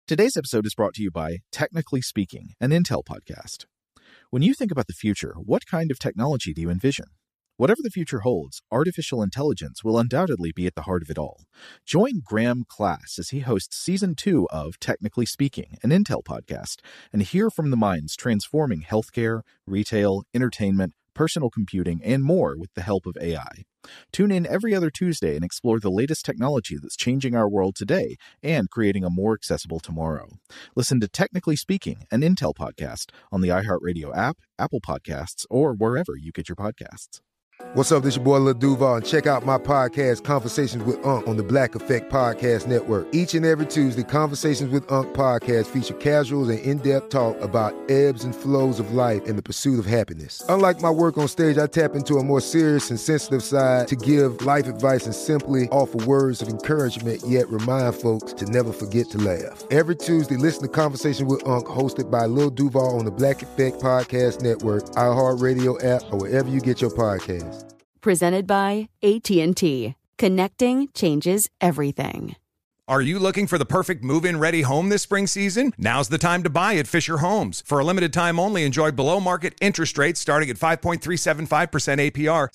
Today's episode is brought to you by Technically Speaking, an Intel podcast. When you think about the future, what kind of technology do you envision? Whatever the future holds, artificial intelligence will undoubtedly be at the heart of it all. Join Graham Class as he hosts Season 2 of Technically Speaking, an Intel podcast, and hear from the minds transforming healthcare, retail, entertainment, personal computing, and more with the help of AI. Tune in every other Tuesday and explore the latest technology that's changing our world today and creating a more accessible tomorrow. Listen to Technically Speaking, an Intel podcast on the iHeartRadio app, Apple Podcasts, or wherever you get your podcasts. What's up, this your boy Lil Duval, and check out my podcast, Conversations with Unc, on the Black Effect Podcast Network. Each and every Tuesday, Conversations with Unc podcast feature casuals and in-depth talk about ebbs and flows of life and the pursuit of happiness. Unlike my work on stage, I tap into a more serious and sensitive side to give life advice and simply offer words of encouragement, yet remind folks to never forget to laugh. Every Tuesday, listen to Conversations with Unc, hosted by Lil Duval on the Black Effect Podcast Network, iHeartRadio app, or wherever you get your podcasts. Presented by AT&T. Connecting changes everything. Are you looking for the perfect move-in ready home this spring season? Now's the time to buy at Fisher Homes. For a limited time only, enjoy below-market interest rates starting at 5.375% APR,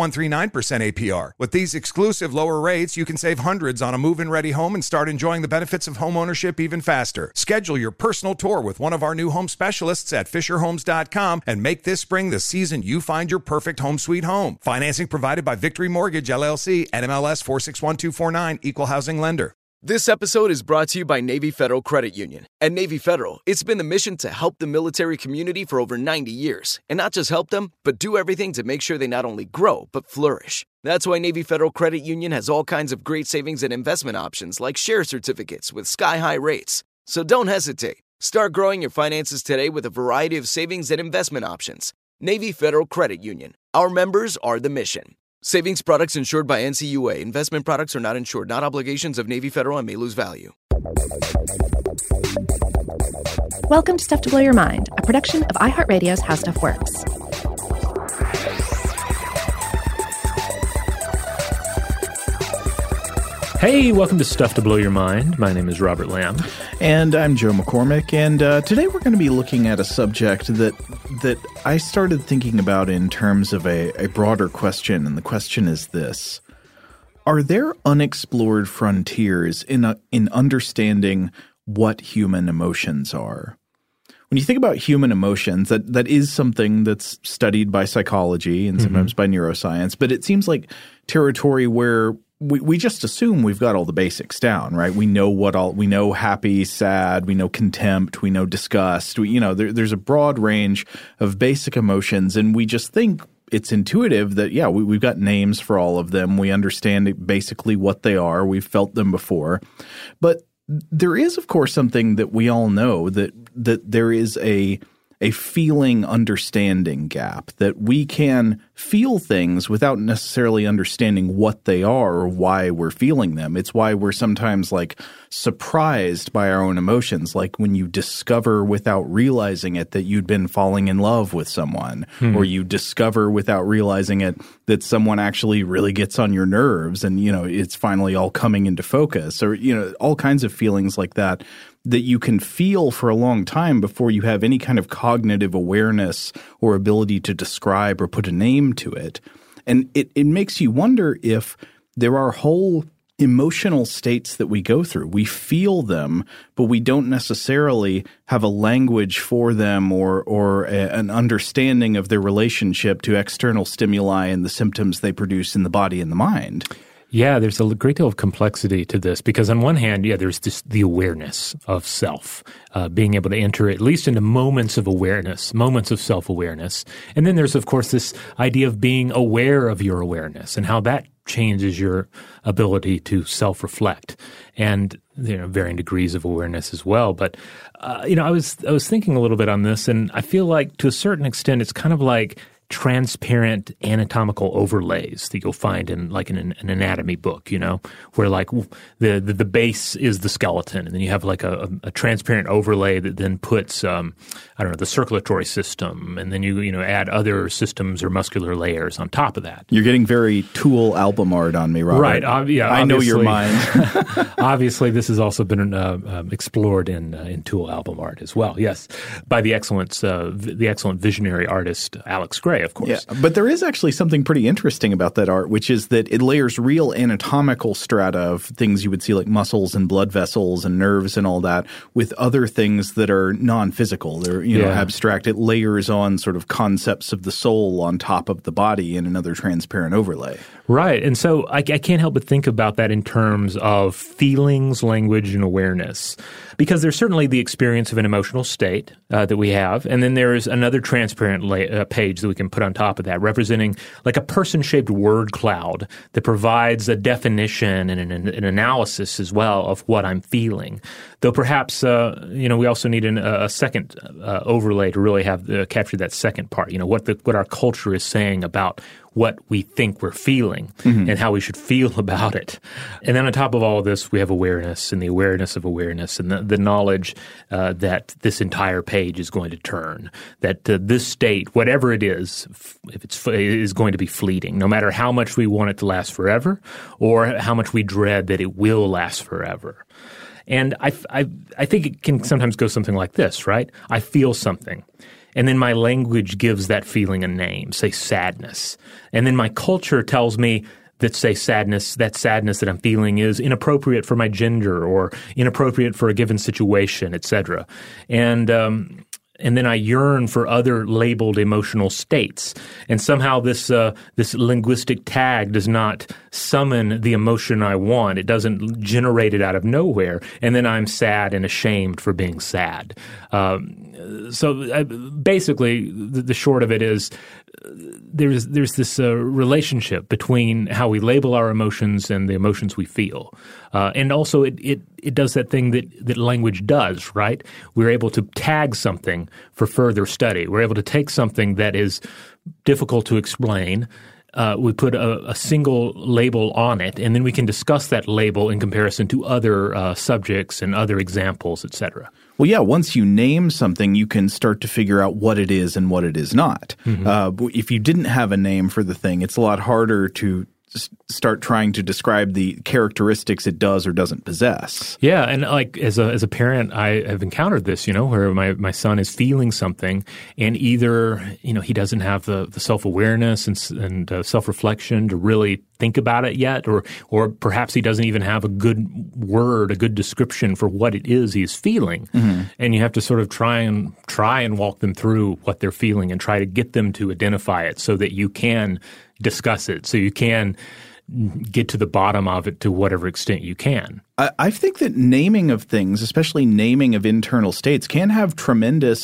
6.139% APR. With these exclusive lower rates, you can save hundreds on a move-in ready home and start enjoying the benefits of homeownership even faster. Schedule your personal tour with one of our new home specialists at FisherHomes.com and make this spring the season you find your perfect home sweet home. Financing provided by Victory Mortgage, LLC, NMLS 461249, Equal Housing Lender. This episode is brought to you by Navy Federal Credit Union. At Navy Federal, it's been the mission to help the military community for over 90 years. And not just help them, but do everything to make sure they not only grow, but flourish. That's why Navy Federal Credit Union has all kinds of great savings and investment options like share certificates with sky-high rates. So don't hesitate. Start growing your finances today with a variety of savings and investment options. Navy Federal Credit Union. Our members are the mission. Savings products insured by NCUA. Investment products are not insured, not obligations of Navy Federal and may lose value. Welcome to Stuff to Blow Your Mind, a production of iHeartRadio's How Stuff Works. Hey, welcome to Stuff to Blow Your Mind. My name is Robert Lamb. And I'm Joe McCormick, and today we're going to be looking at a subject that I started thinking about in terms of a broader question, and the question is this. Are there unexplored frontiers in understanding what human emotions are? When you think about human emotions, that is something that's studied by psychology and sometimes by neuroscience, but it seems like territory where we just assume we've got all the basics down, right? We know we know happy, sad, we know contempt, we know disgust. There's a broad range of basic emotions, and we just think it's intuitive that, we've got names for all of them. We understand basically what they are. We've felt them before. But there is, of course, something that we all know, that there is a feeling understanding gap, that we can feel things without necessarily understanding what they are or why we're feeling them. It's why we're sometimes surprised by our own emotions, like when you discover without realizing it that you'd been falling in love with someone, or you discover without realizing it that someone actually really gets on your nerves and, it's finally all coming into focus, or, all kinds of feelings like that you can feel for a long time before you have any kind of cognitive awareness or ability to describe or put a name to it. And it makes you wonder if there are whole emotional states that we go through. We feel them, but we don't necessarily have a language for them or an understanding of their relationship to external stimuli and the symptoms they produce in the body and the mind. Yeah, there's a great deal of complexity to this because on one hand, there's the awareness of self, being able to enter at least into moments of awareness, moments of self-awareness. And then there's, of course, this idea of being aware of your awareness and how that changes your ability to self-reflect and, varying degrees of awareness as well. But, I was thinking a little bit on this, and I feel like to a certain extent it's kind of like transparent anatomical overlays that you'll find in like an anatomy book, where like the base is the skeleton, and then you have like a transparent overlay that then puts the circulatory system, and then you add other systems or muscular layers on top of that. You're getting very Tool album art on me, Robert. Right. I know your mind. Obviously, this has also been explored in Tool album art as well. Yes, by the excellent visionary artist Alex Gray, of course. Yeah, but there is actually something pretty interesting about that art, which is that it layers real anatomical strata of things you would see like muscles and blood vessels and nerves and all that with other things that are non-physical. They're abstract. It layers on sort of concepts of the soul on top of the body in another transparent overlay. Right. And so I can't help but think about that in terms of feelings, language, and awareness. Because there's certainly the experience of an emotional state that we have, and then there's another transparent page that we can put on top of that, representing like a person-shaped word cloud that provides a definition and an analysis as well of what I'm feeling. Though perhaps we also need a second overlay to really have capture that second part. What our culture is saying about what we think we're feeling and how we should feel about it. And then on top of all of this, we have awareness and the awareness of awareness and the knowledge that this entire page is going to turn, that this state, whatever it is, is going to be fleeting, no matter how much we want it to last forever or how much we dread that it will last forever. And I think it can sometimes go something like this, right? I feel something. And then my language gives that feeling a name, say sadness. And then my culture tells me that, say, that sadness that I'm feeling is inappropriate for my gender or inappropriate for a given situation, etc. And then I yearn for other labeled emotional states. And somehow this linguistic tag does not summon the emotion I want. It doesn't generate it out of nowhere. And then I'm sad and ashamed for being sad. So basically, the short of it is there's this relationship between how we label our emotions and the emotions we feel. And also it does that thing that language does, right? We're able to tag something for further study. We're able to take something that is difficult to explain. We put a single label on it, and then we can discuss that label in comparison to other subjects and other examples, et cetera. Well, yeah, once you name something, you can start to figure out what it is and what it is not. If you didn't have a name for the thing, it's a lot harder to start trying to describe the characteristics it does or doesn't possess. Yeah, and like as a parent, I have encountered this, where my son is feeling something, and either he doesn't have the self-awareness and self-reflection to really think about it yet, or perhaps he doesn't even have a good word, a good description for what it is he's feeling. And you have to sort of try and walk them through what they're feeling and try to get them to identify it so that you can discuss it, so you can get to the bottom of it to whatever extent you can. I think that naming of things, especially naming of internal states, can have tremendous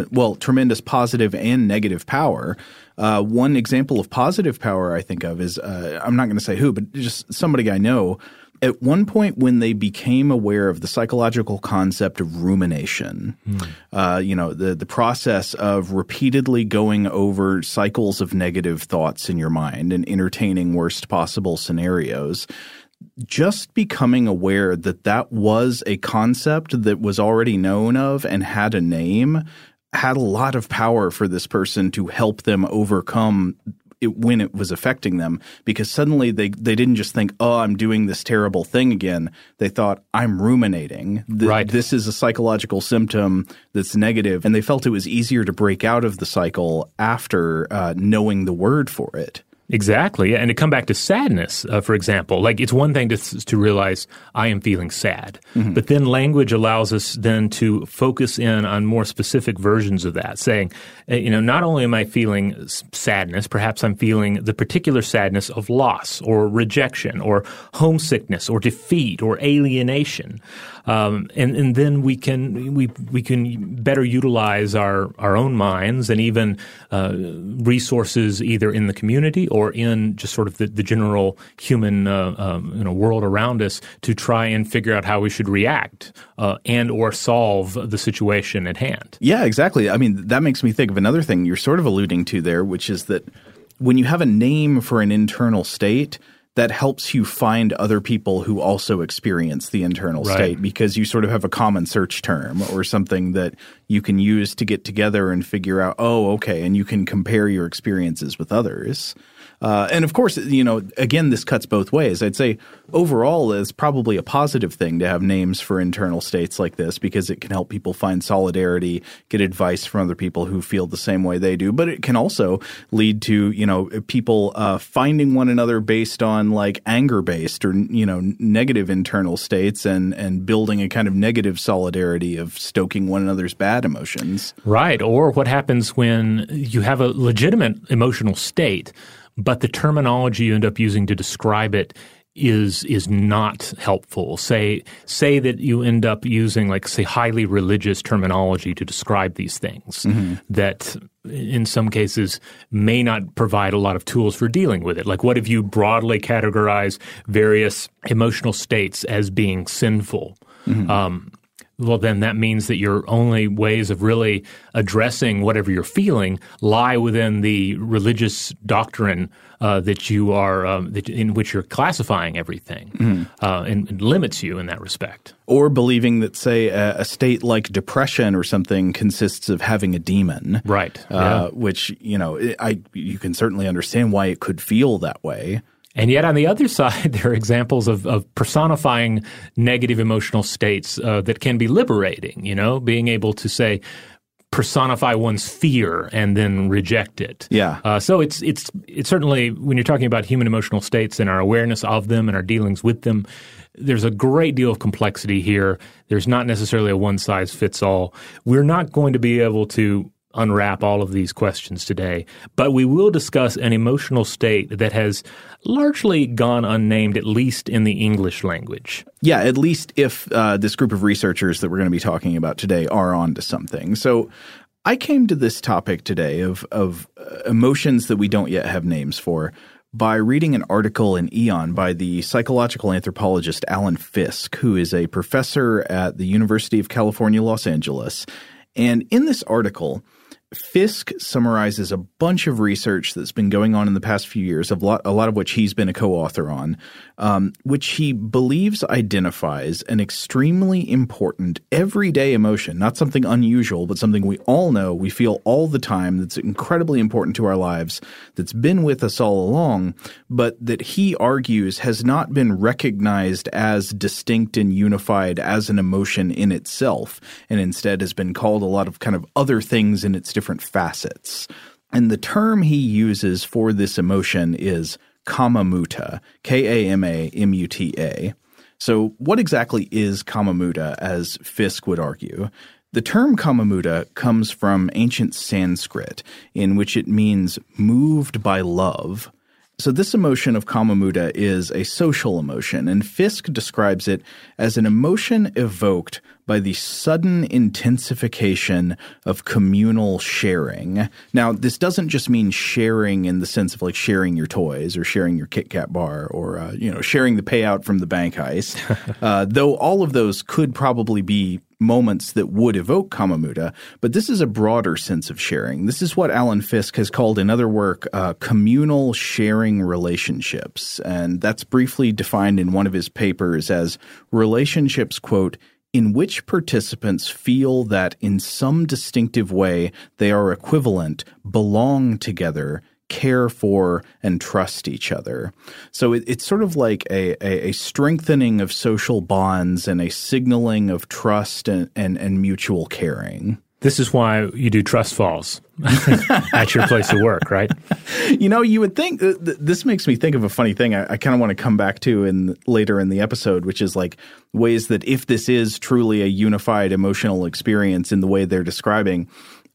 positive and negative power. One example of positive power I think of is, I'm not going to say who, but just somebody I know. At one point when they became aware of the psychological concept of rumination, the process of repeatedly going over cycles of negative thoughts in your mind and entertaining worst possible scenarios, just becoming aware that was a concept that was already known of and had a name had a lot of power for this person to help them overcome it when it was affecting them, because suddenly they didn't just think, oh, I'm doing this terrible thing again. They thought, I'm ruminating. Right. This is a psychological symptom that's negative. And they felt it was easier to break out of the cycle after knowing the word for it. Exactly. And to come back to sadness, for example, like it's one thing to realize I am feeling sad, but then language allows us then to focus in on more specific versions of that, saying, not only am I feeling sadness, perhaps I'm feeling the particular sadness of loss or rejection or homesickness or defeat or alienation. And then we can better utilize our own minds and even resources either in the community or or in just sort of the general human world around us to try and figure out how we should react and or solve the situation at hand. Yeah, exactly. I mean, that makes me think of another thing you're sort of alluding to there, which is that when you have a name for an internal state, that helps you find other people who also experience the internal state, because you sort of have a common search term or something that you can use to get together and figure out, oh, okay, and you can compare your experiences with others. And of course, again, this cuts both ways. I'd say overall it's probably a positive thing to have names for internal states like this, because it can help people find solidarity, get advice from other people who feel the same way they do. But it can also lead to, people finding one another based on like anger-based or, negative internal states and building a kind of negative solidarity of stoking one another's bad emotions. Right. Or what happens when you have a legitimate emotional state, but the terminology you end up using to describe it is not helpful. Say that you end up using, like, say, highly religious terminology to describe these things that in some cases may not provide a lot of tools for dealing with it. Like, what if you broadly categorize various emotional states as being sinful? Well, then that means that your only ways of really addressing whatever you're feeling lie within the religious doctrine that you are in which you're classifying everything, and limits you in that respect. Or believing that, say, a state like depression or something consists of having a demon, right? Which you can certainly understand why it could feel that way. And yet on the other side, there are examples of personifying negative emotional states that can be liberating, being able to, say, personify one's fear and then reject it. Yeah. So it's certainly, when you're talking about human emotional states and our awareness of them and our dealings with them, there's a great deal of complexity here. There's not necessarily a one-size-fits-all. We're not going to be able to unwrap all of these questions today, but we will discuss an emotional state that has largely gone unnamed, at least in the English language. Yeah, at least if this group of researchers that we're going to be talking about today are onto something. So I came to this topic today of emotions that we don't yet have names for by reading an article in Aeon by the psychological anthropologist Alan Fiske, who is a professor at the University of California, Los Angeles. And in this article, Fiske summarizes a bunch of research that's been going on in the past few years, a lot of which he's been a co-author on, which he believes identifies an extremely important everyday emotion, not something unusual, but something we all know, we feel all the time, that's incredibly important to our lives, that's been with us all along, but that he argues has not been recognized as distinct and unified as an emotion in itself, and instead has been called a lot of kind of other things in its different facets. And the term he uses for this emotion is Kamamuta, Kamamuta. So what exactly is Kamamuta, as Fiske would argue? The term Kamamuta comes from ancient Sanskrit, in which it means moved by love. So this emotion of Kamamuta is a social emotion, and Fiske describes it as an emotion evoked by the sudden intensification of communal sharing. Now, this doesn't just mean sharing in the sense of like sharing your toys or sharing your Kit Kat bar or sharing the payout from the bank heist, though all of those could probably be moments that would evoke Kamamuta, but this is a broader sense of sharing. This is what Alan Fiske has called in other work communal sharing relationships, and that's briefly defined in one of his papers as relationships, quote, in which participants feel that in some distinctive way they are equivalent, belong together, care for, and trust each other. So it's sort of like a strengthening of social bonds and a signaling of trust and mutual caring. This is why you do trust falls at your place of work, right? You would think this makes me think of a funny thing I kind of want to come back to later in the episode, which is like ways that if this is truly a unified emotional experience in the way they're describing,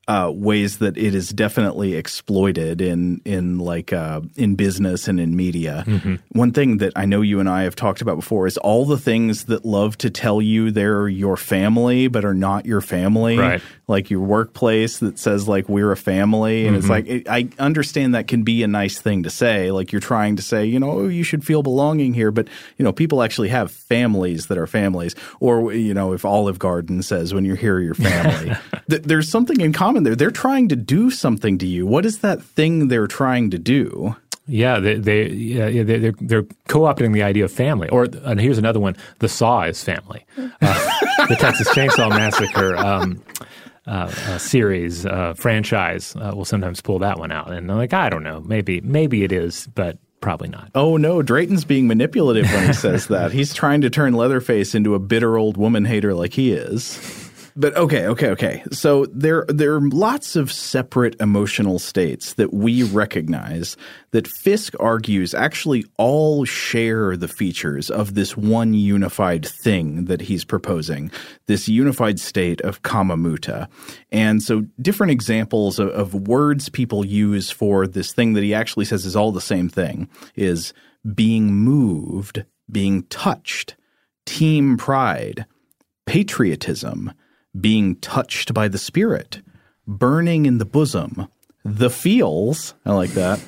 ways that it is definitely exploited in business and in media. Mm-hmm. One thing that I know you and I have talked about before is all the things that love to tell you they're your family but are not your family. Right. Like your workplace that says like we're a family, and it's like I understand that can be a nice thing to say. Like you're trying to say, you should feel belonging here, but people actually have families that are families. Or if Olive Garden says when you're here, you're family. There's something in common there. They're trying to do something to you. What is that thing they're trying to do? Yeah, they're co-opting the idea of family. And here's another one: the Saw is family. The Texas Chainsaw Massacre series franchise will sometimes pull that one out, and I'm like, I don't know, maybe it is, but probably not. Oh no, Drayton's being manipulative when he says that. He's trying to turn Leatherface into a bitter old woman hater like he is. But okay. So there are lots of separate emotional states that we recognize that Fisk argues actually all share the features of this one unified thing that he's proposing, this unified state of Kamamutta. And so different examples of words people use for this thing that he actually says is all the same thing is being moved, being touched, team pride, patriotism, being touched by the spirit, burning in the bosom, the feels, I like that.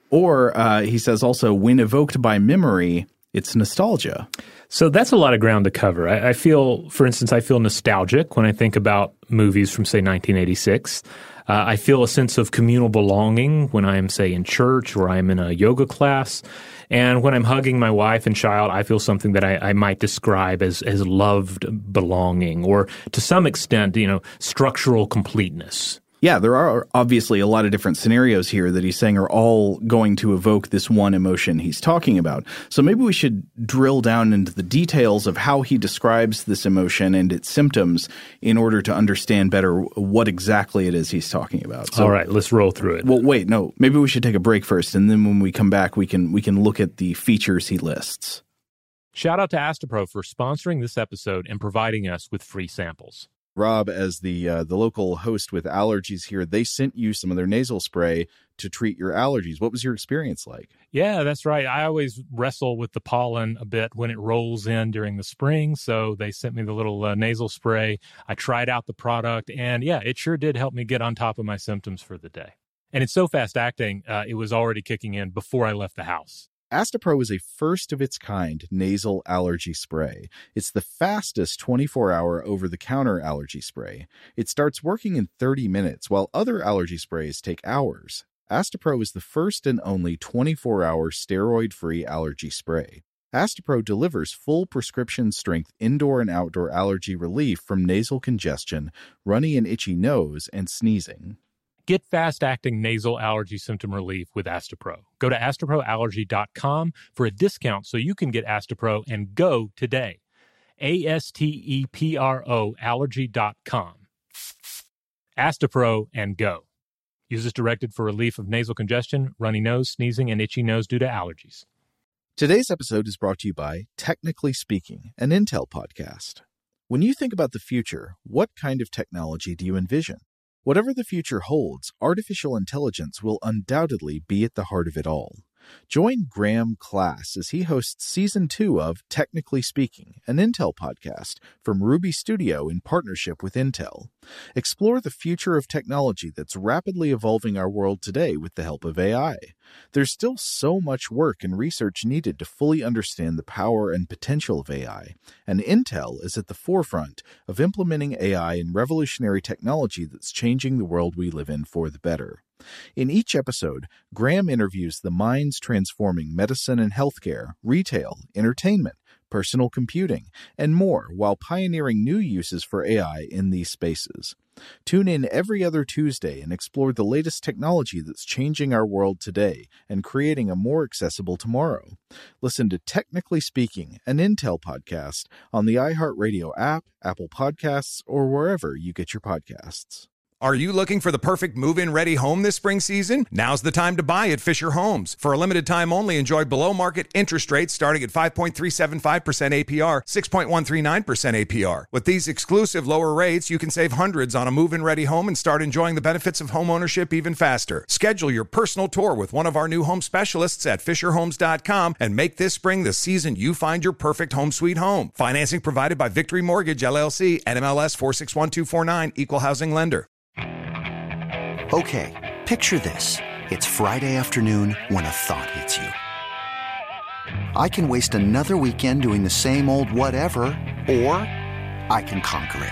Or he says also, when evoked by memory, it's nostalgia. So that's a lot of ground to cover. I feel, for instance, nostalgic when I think about movies from, say, 1986. I feel a sense of communal belonging when I am, say, in church or I'm in a yoga class. And when I'm hugging my wife and child, I feel something that I might describe as loved belonging, or to some extent, structural completeness. Yeah, there are obviously a lot of different scenarios here that he's saying are all going to evoke this one emotion he's talking about. So maybe we should drill down into the details of how he describes this emotion and its symptoms in order to understand better what exactly it is he's talking about. So, all right, let's roll through it. Well, wait, no, maybe we should take a break first, and then when we come back, we can look at the features he lists. Shout out to Astepro for sponsoring this episode and providing us with free samples. Rob, as the local host with allergies here, they sent you some of their nasal spray to treat your allergies. What was your experience like? Yeah, that's right. I always wrestle with the pollen a bit when it rolls in during the spring, so they sent me the little nasal spray. I tried out the product, and yeah, it sure did help me get on top of my symptoms for the day. And it's so fast-acting, it was already kicking in before I left the house. Astepro is a first-of-its-kind nasal allergy spray. It's the fastest 24-hour over-the-counter allergy spray. It starts working in 30 minutes, while other allergy sprays take hours. Astepro is the first and only 24-hour steroid-free allergy spray. Astepro delivers full prescription-strength indoor and outdoor allergy relief from nasal congestion, runny and itchy nose, and sneezing. Get fast-acting nasal allergy symptom relief with Astepro. Go to asteproallergy.com for a discount so you can get Astepro and go today. ASTEPRO allergy.com. Astepro and go. Use as directed for relief of nasal congestion, runny nose, sneezing, and itchy nose due to allergies. Today's episode is brought to you by Technically Speaking, an Intel podcast. When you think about the future, what kind of technology do you envision? Whatever the future holds, artificial intelligence will undoubtedly be at the heart of it all. Join Graham Class as he hosts Season 2 of Technically Speaking, an Intel podcast from Ruby Studio in partnership with Intel. Explore the future of technology that's rapidly evolving our world today with the help of AI. There's still so much work and research needed to fully understand the power and potential of AI, and Intel is at the forefront of implementing AI in revolutionary technology that's changing the world we live in for the better. In each episode, Graham interviews the minds transforming medicine and healthcare, retail, entertainment, personal computing, and more while pioneering new uses for AI in these spaces. Tune in every other Tuesday and explore the latest technology that's changing our world today and creating a more accessible tomorrow. Listen to Technically Speaking, an Intel podcast on the iHeartRadio app, Apple Podcasts, or wherever you get your podcasts. Are you looking for the perfect move-in ready home this spring season? Now's the time to buy at Fisher Homes. For a limited time only, enjoy below-market interest rates starting at 5.375% APR, 6.139% APR. With these exclusive lower rates, you can save hundreds on a move-in ready home and start enjoying the benefits of homeownership even faster. Schedule your personal tour with one of our new home specialists at FisherHomes.com and make this spring the season you find your perfect home sweet home. Financing provided by Victory Mortgage, LLC, NMLS 461249, Equal Housing Lender. Okay, picture this. It's Friday afternoon when a thought hits you. I can waste another weekend doing the same old whatever, or I can conquer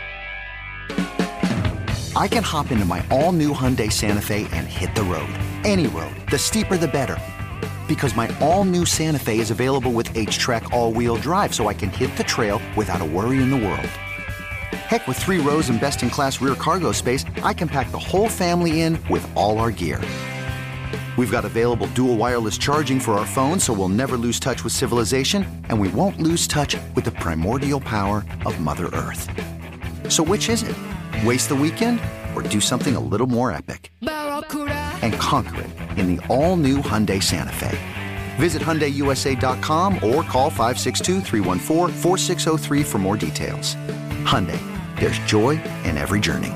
it. I can hop into my all-new Hyundai Santa Fe and hit the road. Any road. The steeper, the better. Because my all-new Santa Fe is available with H-Track all-wheel drive, so I can hit the trail without a worry in the world. Heck, with 3 rows and best-in-class rear cargo space, I can pack the whole family in with all our gear. We've got available dual wireless charging for our phones, so we'll never lose touch with civilization, and we won't lose touch with the primordial power of Mother Earth. So which is it? Waste the weekend or do something a little more epic? And conquer it in the all-new Hyundai Santa Fe. Visit HyundaiUSA.com or call 562-314-4603 for more details. Hyundai, there's joy in every journey.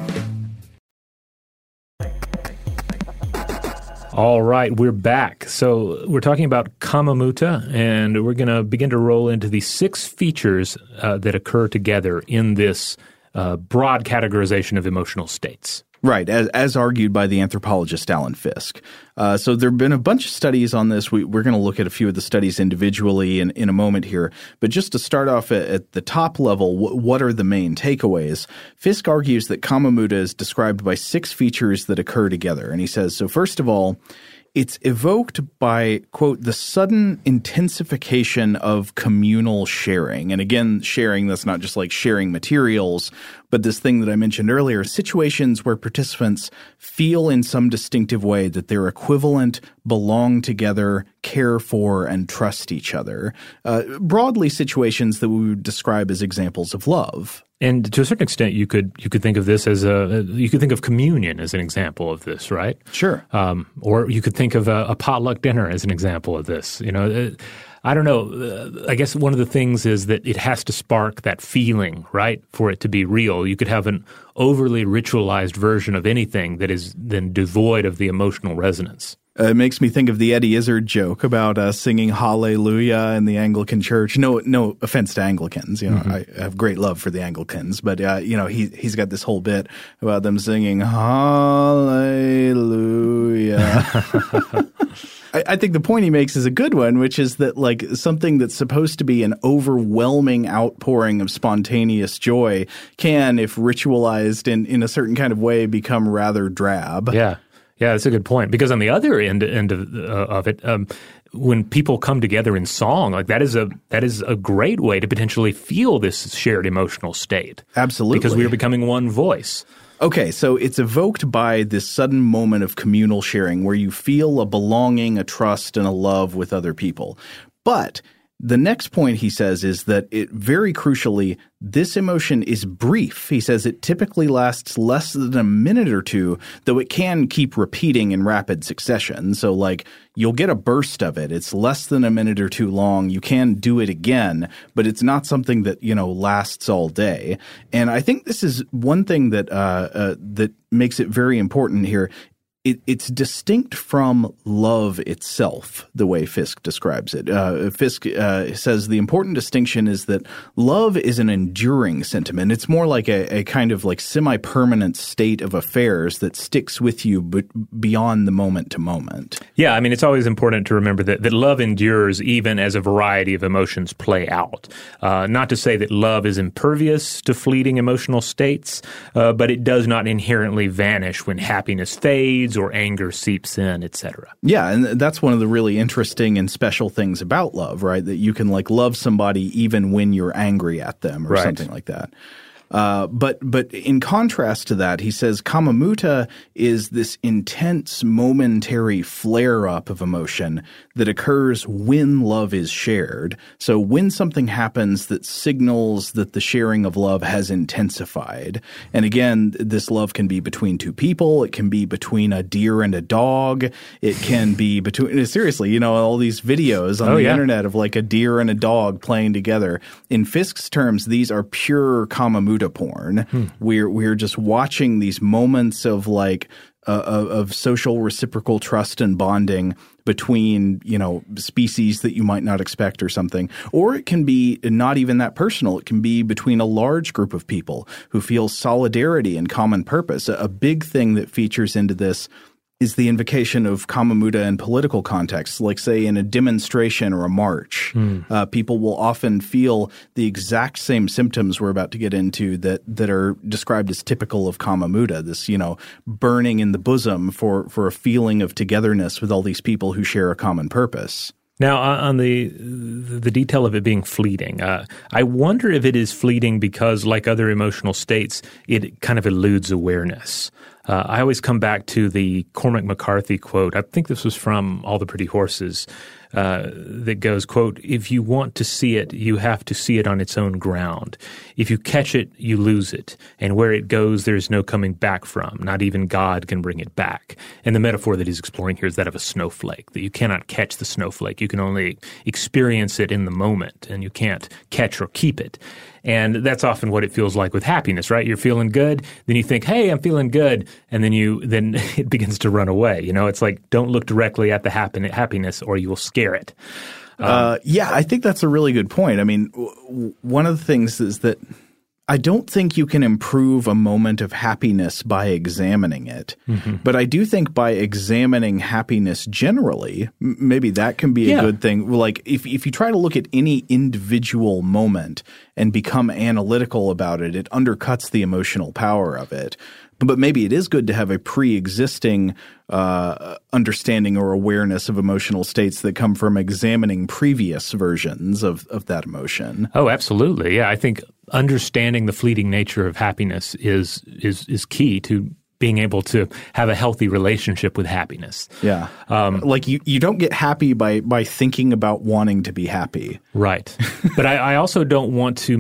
All right, we're back. So we're talking about Kamamutta, and we're going to begin to roll into the 6 features that occur together in this broad categorization of emotional states. Right, as argued by the anthropologist Alan Fiske. So there have been a bunch of studies on this. We're going to look at a few of the studies individually in a moment here. But just to start off at the top level, what are the main takeaways? Fiske argues that Kamamutta is described by 6 features that occur together. And he says, so first of all, it's evoked by, quote, the sudden intensification of communal sharing. And again, sharing, that's not just like sharing materials, but this thing that I mentioned earlier, situations where participants feel in some distinctive way that they're equivalent, belong together, care for, and trust each other. Broadly, situations that we would describe as examples of love. And to a certain extent, you could think of this as you could think of communion as an example of this, right? Sure. Or you could think of a potluck dinner as an example of this. You know, I don't know. I guess one of the things is that it has to spark that feeling, right, for it to be real. You could have an overly ritualized version of anything that is then devoid of the emotional resonance. It makes me think of the Eddie Izzard joke about singing Hallelujah in the Anglican Church. No offense to Anglicans. You know, I have great love for the Anglicans, but you know, he's got this whole bit about them singing Hallelujah. I think the point he makes is a good one, which is that like something that's supposed to be an overwhelming outpouring of spontaneous joy can, if ritualized in a certain kind of way, become rather drab. Yeah. Yeah, that's a good point. Because on the other end of it, when people come together in song, like that is a great way to potentially feel this shared emotional state. Absolutely, because we are becoming one voice. Okay, so it's evoked by this sudden moment of communal sharing where you feel a belonging, a trust, and a love with other people. But the next point he says is that it very crucially, this emotion is brief. He says it typically lasts less than a minute or two, though it can keep repeating in rapid succession. So like you'll get a burst of it. It's less than a minute or two long. You can do it again, but it's not something that, you know, lasts all day. And I think this is one thing that that makes it very important here. It's distinct from love itself, the way Fiske describes it. Fiske says the important distinction is that love is an enduring sentiment. It's more like a kind of like semi-permanent state of affairs that sticks with you but beyond the moment to moment. Yeah, I mean, it's always important to remember that love endures even as a variety of emotions play out. Not to say that love is impervious to fleeting emotional states, but it does not inherently vanish when happiness fades or anger seeps in, etc. Yeah, and that's one of the really interesting and special things about love, right? That you can like love somebody even when you're angry at them or something like that. But in contrast to that, he says kama mutta is this intense momentary flare-up of emotion that occurs when love is shared. So when something happens that signals that the sharing of love has intensified. And again, this love can be between two people. It can be between a deer and a dog. It can be between – seriously, all these videos on the internet of like a deer and a dog playing together. In Fisk's terms, these are pure kama mutta porn. We're just watching these moments of like of social reciprocal trust and bonding between, species that you might not expect or something. Or it can be not even that personal. It can be between a large group of people who feel solidarity and common purpose. A big thing that features into this is the invocation of kama mutta in political contexts, like say in a demonstration or a march. People will often feel the exact same symptoms we're about to get into that are described as typical of kama mutta, this, burning in the bosom for a feeling of togetherness with all these people who share a common purpose. Now, on the detail of it being fleeting, I wonder if it is fleeting because, like other emotional states, it kind of eludes awareness. I always come back to the Cormac McCarthy quote. I think this was from All the Pretty Horses that goes, quote, "If you want to see it, you have to see it on its own ground. If you catch it, you lose it. And where it goes, there is no coming back from. Not even God can bring it back." And the metaphor that he's exploring here is that of a snowflake, that you cannot catch the snowflake. You can only experience it in the moment, and you can't catch or keep it. And that's often what it feels like with happiness, right? You're feeling good, then you think, hey, I'm feeling good, and then it begins to run away. It's like don't look directly at the happiness or you will scare it. Yeah, I think that's a really good point. I mean, one of the things is that I don't think you can improve a moment of happiness by examining it. But I do think by examining happiness generally, maybe that can be a good thing. Like if you try to look at any individual moment and become analytical about it, it undercuts the emotional power of it. But maybe it is good to have a pre-existing understanding or awareness of emotional states that come from examining previous versions of that emotion. Oh, absolutely. Yeah, I think understanding the fleeting nature of happiness is key to being able to have a healthy relationship with happiness. Yeah. Like you don't get happy by thinking about wanting to be happy. Right. But I also don't want to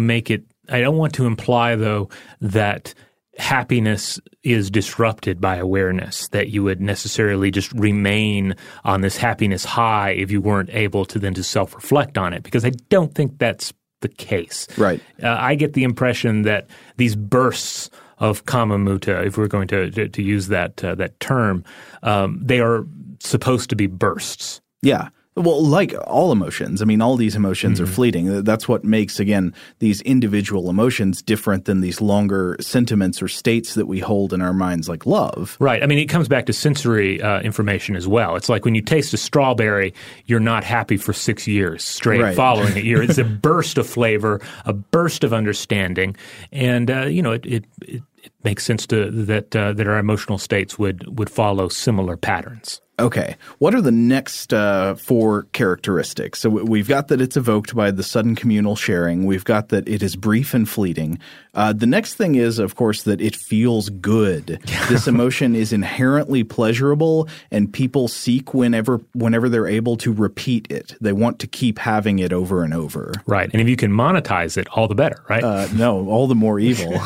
imply, though, that happiness is disrupted by awareness, that you would necessarily just remain on this happiness high if you weren't able to then to self-reflect on it, because I don't think that's the case. Right. I get the impression that these bursts of kama mutta, if we're going to use that term, they are supposed to be bursts. Yeah. Well, like all emotions, I mean, all these emotions are fleeting. That's what makes, again, these individual emotions different than these longer sentiments or states that we hold in our minds like love. Right. I mean, it comes back to sensory information as well. It's like when you taste a strawberry, you're not happy for 6 years straight following it. It's a burst of flavor, a burst of understanding. And, it makes sense that our emotional states would follow similar patterns. Okay. What are the next 4 characteristics? So we've got that it's evoked by the sudden communal sharing. We've got that it is brief and fleeting. The next thing is, of course, that it feels good. This emotion is inherently pleasurable, and people seek whenever they're able to repeat it. They want to keep having it over and over. Right. And if you can monetize it, all the better, right? No, all the more evil.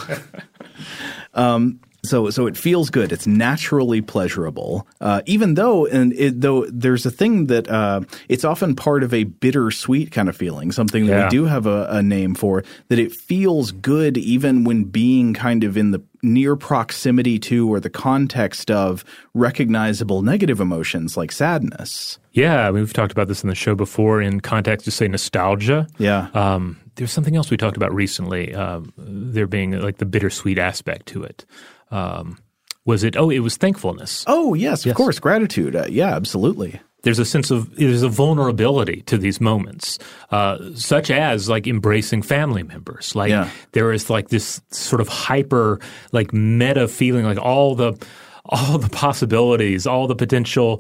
So it feels good. It's naturally pleasurable, even though there's a thing that it's often part of a bittersweet kind of feeling, something that we do have a name for, that it feels good even when being kind of in the near proximity to or the context of recognizable negative emotions like sadness. Yeah, we've talked about this in the show before in context to say nostalgia. Yeah. There's something else we talked about recently, there being like the bittersweet aspect to it. It was thankfulness. Oh, yes, of course. Gratitude. Yeah, absolutely. There's a vulnerability to these moments, such as like embracing family members. Like there is like this sort of hyper, like meta feeling, like all the all the possibilities, all the potential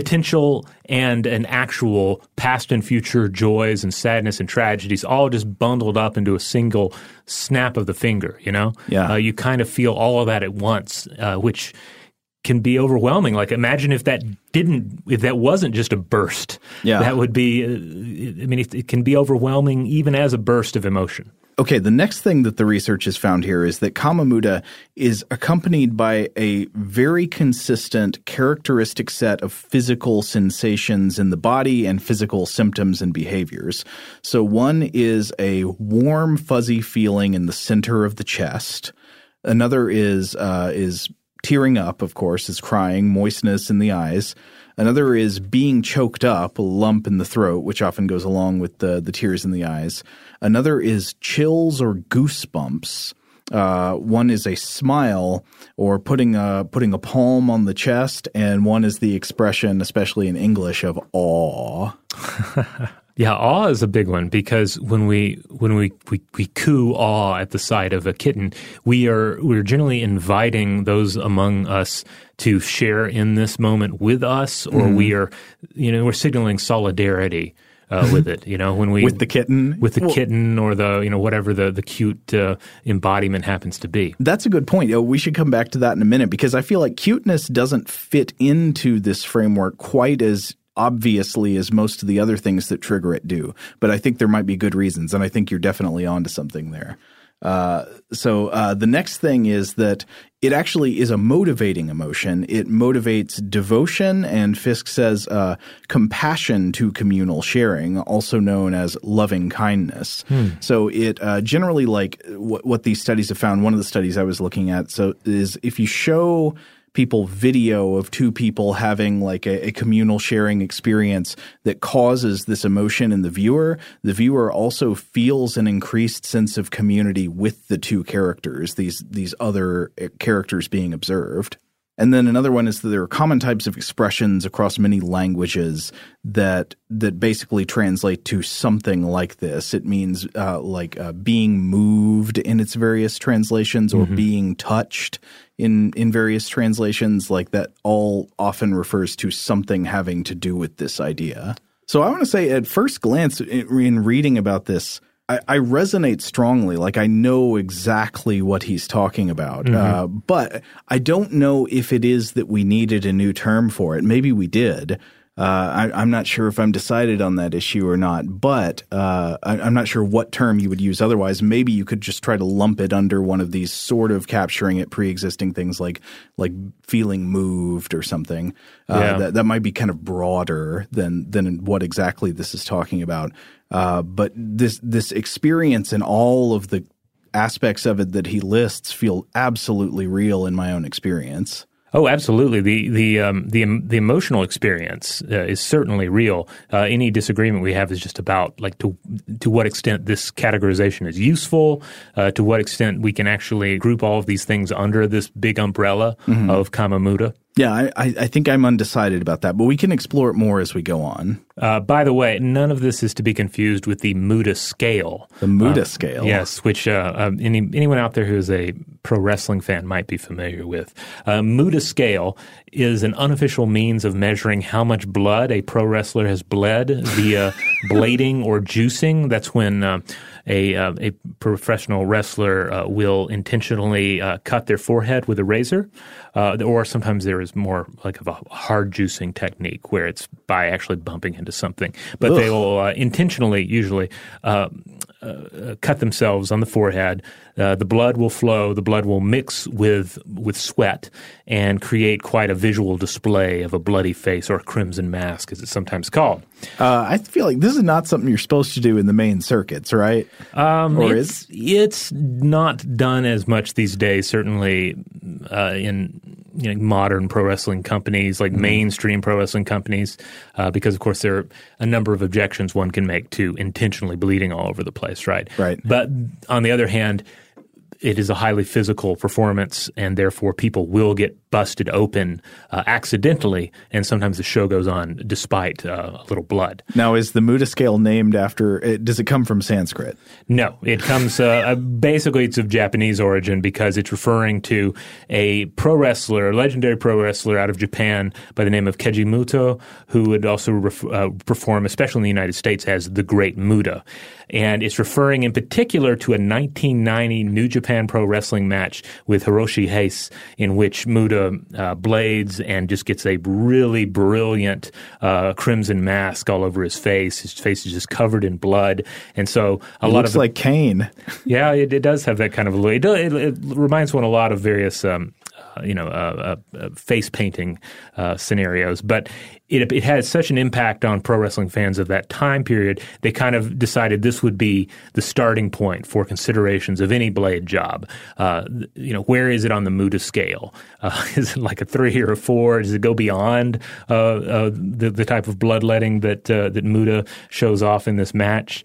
and an actual past and future joys and sadness and tragedies, all just bundled up into a single snap of the finger, you know? Yeah. You kind of feel all of that at once, which can be overwhelming. Like, imagine if that wasn't just a burst. Yeah. That would be, it can be overwhelming even as a burst of emotion. Okay, the next thing that the research has found here is that kama muda is accompanied by a very consistent, characteristic set of physical sensations in the body and physical symptoms and behaviors. So one is a warm, fuzzy feeling in the center of the chest. Another is tearing up, of course, is crying, moistness in the eyes. Another is being choked up, a lump in the throat, which often goes along with the tears in the eyes. Another is chills or goosebumps. One is a smile or putting a palm on the chest, and one is the expression, especially in English, of awe. Yeah, awe is a big one because when we coo awe at the sight of a kitten, we're generally inviting those among us to share in this moment with us, or we're signaling solidarity with it. When we with the kitten, kitten, or whatever the cute embodiment happens to be. That's a good point. We should come back to that in a minute because I feel like cuteness doesn't fit into this framework quite as obviously as most of the other things that trigger it do. But I think there might be good reasons, and I think you're definitely onto something there. So the next thing is that it actually is a motivating emotion. It motivates devotion, and Fisk says compassion to communal sharing, also known as loving kindness. So it generally, like what these studies have found, one of the studies I was looking at, is if you show people video of two people having like a communal sharing experience that causes this emotion in the viewer also feels an increased sense of community with the two characters, these other characters being observed. And then another one is that there are common types of expressions across many languages that basically translate to something like this. It means being moved in its various translations, or being touched in various translations. Like that all often refers to something having to do with this idea. So I want to say at first glance in reading about this, I resonate strongly. Like I know exactly what he's talking about, but I don't know if it is that we needed a new term for it. Maybe we did. I'm not sure if I'm decided on that issue or not, but I'm not sure what term you would use otherwise. Maybe you could just try to lump it under one of these sort of capturing it pre-existing things like feeling moved or something. That might be kind of broader than what exactly this is talking about. But this experience and all of the aspects of it that he lists feel absolutely real in my own experience. Oh, absolutely. The emotional experience is certainly real. Any disagreement we have is just about like to what extent this categorization is useful, to what extent we can actually group all of these things under this big umbrella of kama muda. Yeah, I think I'm undecided about that, but we can explore it more as we go on. By the way, none of this is to be confused with the Muda scale. The Muda scale. Yes, which anyone out there who is a pro wrestling fan might be familiar with. Muda scale is an unofficial means of measuring how much blood a pro wrestler has bled via blading or juicing. That's when a professional wrestler will intentionally cut their forehead with a razor, or sometimes there is more like of a hard juicing technique where it's by actually bumping into something. But they will intentionally usually cut themselves on the forehead. The blood will flow. The blood will mix with sweat and create quite a visual display of a bloody face, or a crimson mask, as it's sometimes called. I feel like this is not something you're supposed to do in the main circuits, right? It's not done as much these days, certainly in modern pro wrestling companies, like mainstream pro wrestling companies, because, of course, there are a number of objections one can make to intentionally bleeding all over the place, right? Right. But on the other hand, it is a highly physical performance, and therefore people will get busted open accidentally, and sometimes the show goes on despite a little blood. Now, is the Muda scale named after – does it come from Sanskrit? No. It comes basically it's of Japanese origin because it's referring to a a legendary pro wrestler out of Japan by the name of Keiji Muto, who would also perform, especially in the United States, as the Great Muta. And it's referring in particular to a 1990 New Japan Pro Wrestling match with Hiroshi Hayes, in which Muta blades and just gets a really brilliant crimson mask all over his face. His face is just covered in blood. And so It looks like Kane. Yeah, it does have that kind of a look. It reminds one a lot of various face painting scenarios, but it had such an impact on pro wrestling fans of that time period, they kind of decided this would be the starting point for considerations of any blade job. Where is it on the Muta scale? Is it like a 3 or a 4? Does it go beyond the type of bloodletting that Muta shows off in this match?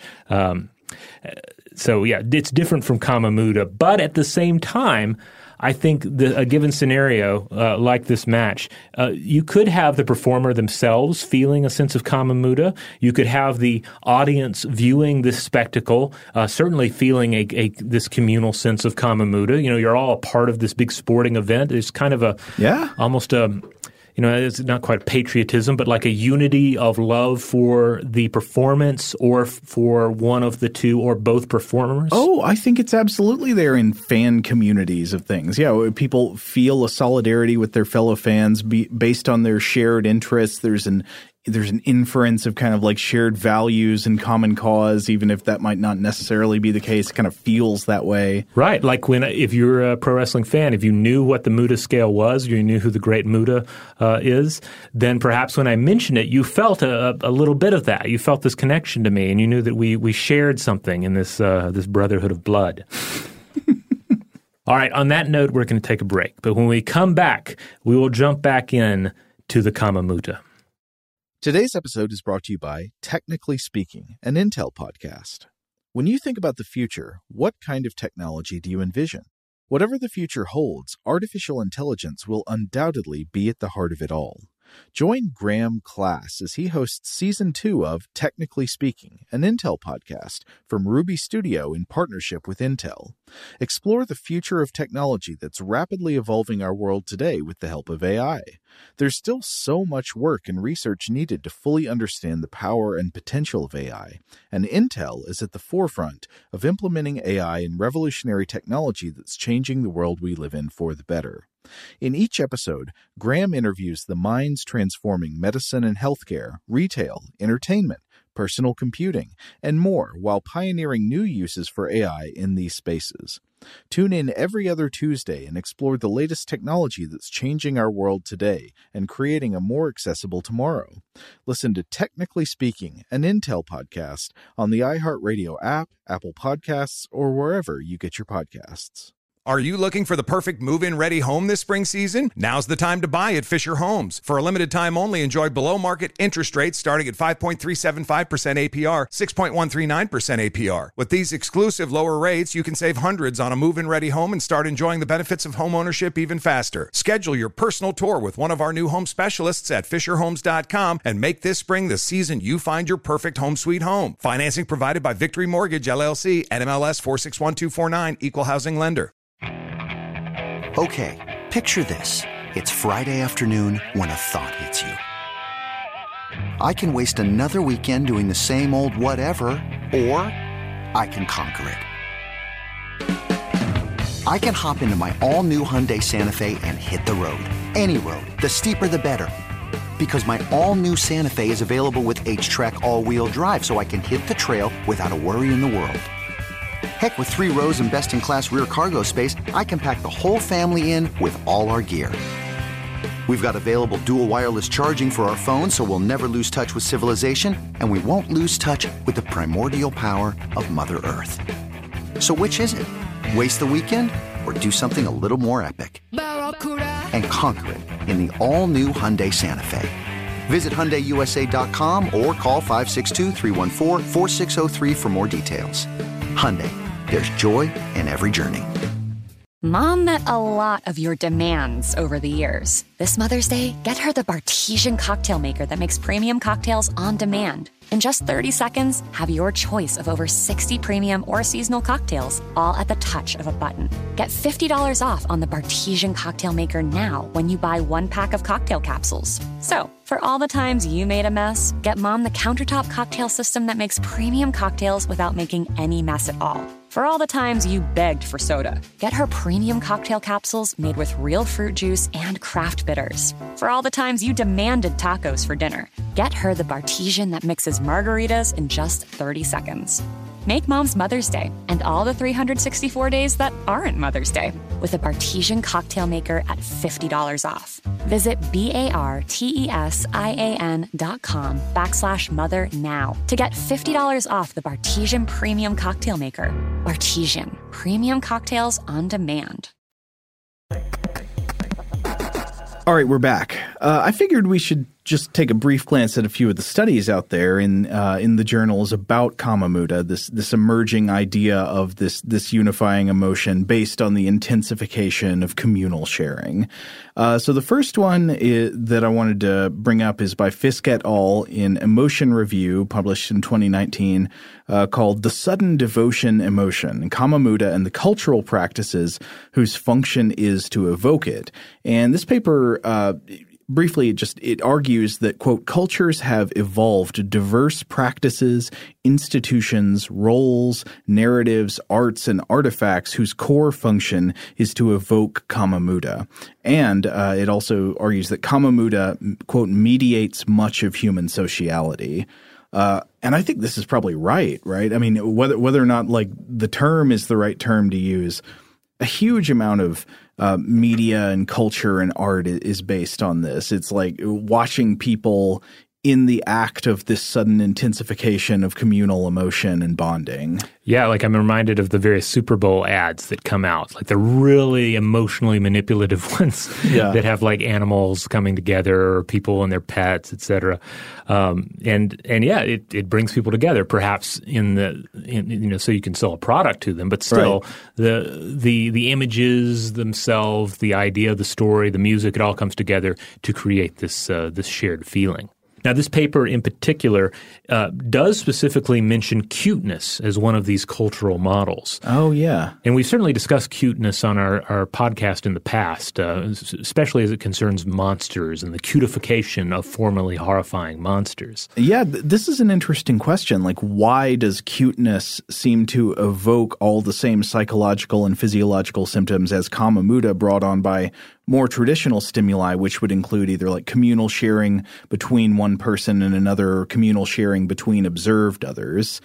So yeah, it's different from Kama Muta, but at the same time, I think a given scenario like this match, you could have the performer themselves feeling a sense of Kama Muta. You could have the audience viewing this spectacle, certainly feeling this communal sense of Kama Muta. You're all a part of this big sporting event. It's kind of almost a it's not quite patriotism, but like a unity of love for the performance or for one of the two or both performers. Oh, I think it's absolutely there in fan communities of things. Yeah, people feel a solidarity with their fellow fans based on their shared interests. There's an inference of kind of like shared values and common cause, even if that might not necessarily be the case. It kind of feels that way. Right. Like if you're a pro wrestling fan, if you knew what the Muta scale was, you knew who the Great Muta is, then perhaps when I mentioned it, you felt a little bit of that. You felt this connection to me, and you knew that we shared something in this brotherhood of blood. All right. On that note, we're going to take a break. But when we come back, we will jump back in to the Kama Muta. Today's episode is brought to you by Technically Speaking, an Intel podcast. When you think about the future, what kind of technology do you envision? Whatever the future holds, artificial intelligence will undoubtedly be at the heart of it all. Join Graham Class as he hosts Season 2 of Technically Speaking, an Intel podcast from Ruby Studio in partnership with Intel. Explore the future of technology that's rapidly evolving our world today with the help of AI. There's still so much work and research needed to fully understand the power and potential of AI, and Intel is at the forefront of implementing AI in revolutionary technology that's changing the world we live in for the better. In each episode, Graham interviews the minds transforming medicine and healthcare, retail, entertainment, personal computing, and more while pioneering new uses for AI in these spaces. Tune in every other Tuesday and explore the latest technology that's changing our world today and creating a more accessible tomorrow. Listen to Technically Speaking, an Intel podcast on the iHeartRadio app, Apple Podcasts, or wherever you get your podcasts. Are you looking for the perfect move-in ready home this spring season? Now's the time to buy at Fisher Homes. For a limited time only, enjoy below-market interest rates starting at 5.375% APR, 6.139% APR. With these exclusive lower rates, you can save hundreds on a move-in ready home and start enjoying the benefits of home ownership even faster. Schedule your personal tour with one of our new home specialists at FisherHomes.com and make this spring the season you find your perfect home sweet home. Financing provided by Victory Mortgage, LLC, NMLS 461249, Equal Housing Lender. Okay, picture this. It's Friday afternoon when a thought hits you. I can waste another weekend doing the same old whatever, or I can conquer it. I can hop into my all-new Hyundai Santa Fe and hit the road. Any road. The steeper, the better. Because my all-new Santa Fe is available with H-Track all-wheel drive, so I can hit the trail without a worry in the world. Heck, with 3 rows and best-in-class rear cargo space, I can pack the whole family in with all our gear. We've got available dual wireless charging for our phones, so we'll never lose touch with civilization, and we won't lose touch with the primordial power of Mother Earth. So which is it? Waste the weekend or do something a little more epic? And conquer it in the all-new Hyundai Santa Fe. Visit HyundaiUSA.com or call 562-314-4603 for more details. Hyundai, there's joy in every journey. Mom met a lot of your demands over the years. This Mother's Day, get her the Bartesian cocktail maker that makes premium cocktails on demand. In just 30 seconds, have your choice of over 60 premium or seasonal cocktails, all at the touch of a button. Get $50 off on the Bartesian cocktail maker now when you buy 1 pack of cocktail capsules. So, for all the times you made a mess, get Mom the countertop cocktail system that makes premium cocktails without making any mess at all. For all the times you begged for soda, get her premium cocktail capsules made with real fruit juice and craft bitters. For all the times you demanded tacos for dinner, get her the Bartesian that mixes margaritas in just 30 seconds. Make Mom's Mother's Day and all the 364 days that aren't Mother's Day with a Bartesian cocktail maker at $50 off. Visit BARTESIAN.com/mother now to get $50 off the Bartesian Premium Cocktail Maker. Bartesian, premium cocktails on demand. All right, we're back. I figured we should just take a brief glance at a few of the studies out there in the journals about kama muda, this emerging idea of this unifying emotion based on the intensification of communal sharing. So the first one that I wanted to bring up is by Fisk et al. In Emotion Review, published in 2019, called The Sudden Devotion Emotion, Kama Muda and the Cultural Practices Whose Function is to Evoke It. And this paper briefly, it argues that, quote, cultures have evolved diverse practices, institutions, roles, narratives, arts, and artifacts whose core function is to evoke kama muda. And it also argues that kama muda, quote, mediates much of human sociality. And I think this is probably right? I mean, whether or not like the term is the right term to use, a huge amount of media and culture and art is based on this. It's like watching people in the act of this sudden intensification of communal emotion and bonding. Yeah, like I'm reminded of the various Super Bowl ads that come out, like the really emotionally manipulative ones that have like animals coming together or people and their pets, et cetera. And yeah, it brings people together, perhaps so you can sell a product to them, but still the images themselves, the idea, the story, the music, it all comes together to create this shared feeling. Now, this paper in particular does specifically mention cuteness as one of these cultural models. Oh, yeah. And we've certainly discussed cuteness on our podcast in the past, especially as it concerns monsters and the cutification of formerly horrifying monsters. Yeah, this is an interesting question. Like, why does cuteness seem to evoke all the same psychological and physiological symptoms as kama muda brought on by more traditional stimuli, which would include either like communal sharing between one person and another, or communal sharing between observed others.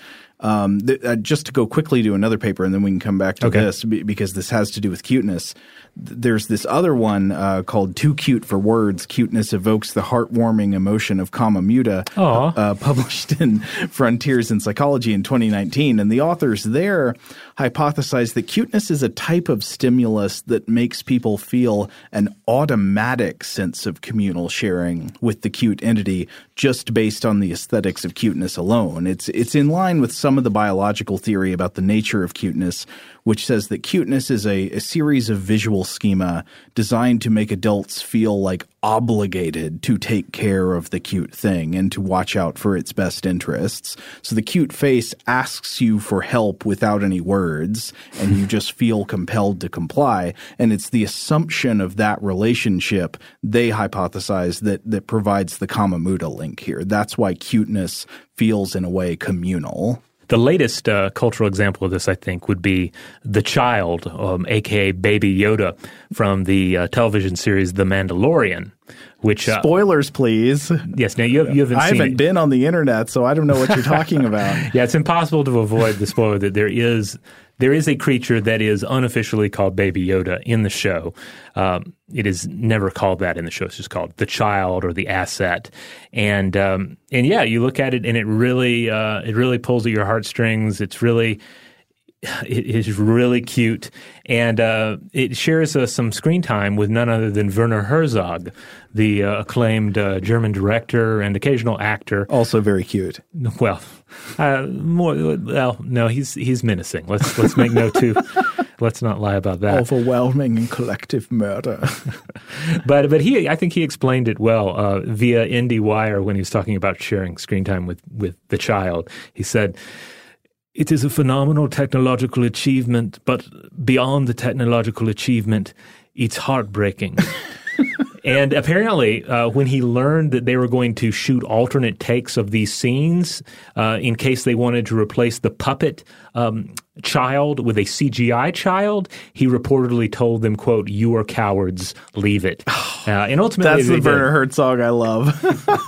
Just to go quickly to another paper, and then we can come back to this, because this has to do with cuteness. There's this other one called Too Cute for Words, Cuteness Evokes the Heartwarming Emotion of Kama Muda, published in Frontiers in Psychology in 2019. And the authors there hypothesized that cuteness is a type of stimulus that makes people feel an automatic sense of communal sharing with the cute entity just based on the aesthetics of cuteness alone. It's in line with some of the biological theory about the nature of cuteness, which says that cuteness is a series of visual schema designed to make adults feel like obligated to take care of the cute thing and to watch out for its best interests. So the cute face asks you for help without any words, and you just feel compelled to comply. And it's the assumption of that relationship they hypothesize that provides the kama muda link here. That's why cuteness feels in a way communal. The latest cultural example of this, I think, would be The Child, a.k.a. Baby Yoda, from the television series The Mandalorian. Which spoilers, please. Yes, now you haven't seen it. I haven't been on the internet, so I don't know what you're talking about. Yeah, it's impossible to avoid the spoiler that there is a creature that is unofficially called Baby Yoda in the show. It is never called that in the show. It's just called the child or the asset. And yeah, you look at it and it really pulls at your heartstrings. It is really cute. And it shares some screen time with none other than Werner Herzog, the acclaimed German director and occasional actor. Also very cute. Well, no, he's menacing. Let's make no two Let's not lie about that. Overwhelming and collective murder. But I think he explained it well via IndieWire when he was talking about sharing screen time with the child. He said, "It is a phenomenal technological achievement, but beyond the technological achievement, it's heartbreaking." And apparently, when he learned that they were going to shoot alternate takes of these scenes in case they wanted to replace the puppet child with a CGI child, he reportedly told them, quote, "You are cowards, leave it." And ultimately, that's the Werner Herzog I love.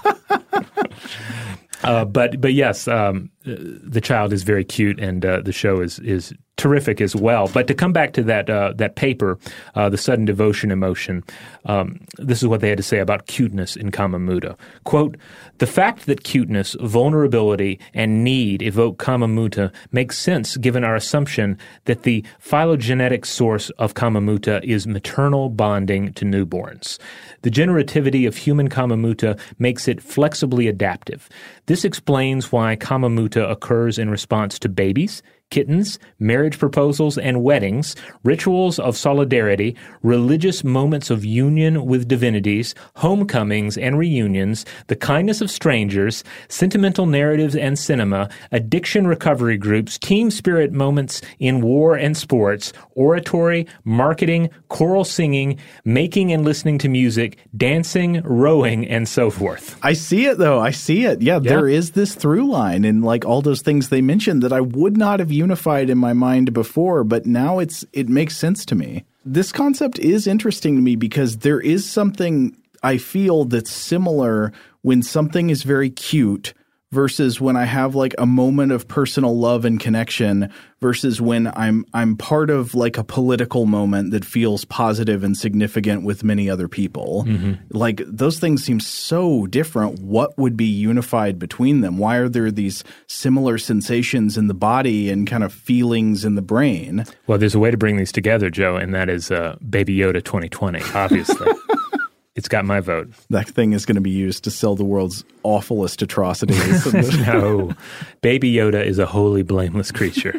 But yes, the child is very cute, and the show is terrific as well. But to come back to that paper, The Sudden Devotion Emotion, this is what they had to say about cuteness in Kama Muta. Quote, "The fact that cuteness, vulnerability, and need evoke Kama Muta makes sense given our assumption that the phylogenetic source of Kama Muta is maternal bonding to newborns. The generativity of human Kama Muta makes it flexibly adaptive. This explains why Kama Muta occurs in response to babies, kittens, marriage proposals and weddings, rituals of solidarity, religious moments of union with divinities, homecomings and reunions, the kindness of strangers, sentimental narratives and cinema, addiction recovery groups, team spirit moments in war and sports, oratory, marketing, choral singing, making and listening to music, dancing, rowing, and so forth." I see it, though. I see it. Yeah, there is this through line in like all those things they mentioned that I would not have unified in my mind before, but now it makes sense to me. This concept is interesting to me because there is something I feel that's similar when something is very cute versus when I have like a moment of personal love and connection versus when I'm part of like a political moment that feels positive and significant with many other people. Mm-hmm. Like those things seem so different. What would be unified between them? Why are there these similar sensations in the body and kind of feelings in the brain? Well, there's a way to bring these together, Joe, and that is Baby Yoda 2020, obviously. It's got my vote. That thing is going to be used to sell the world's awfulest atrocities. No. Baby Yoda is a wholly blameless creature.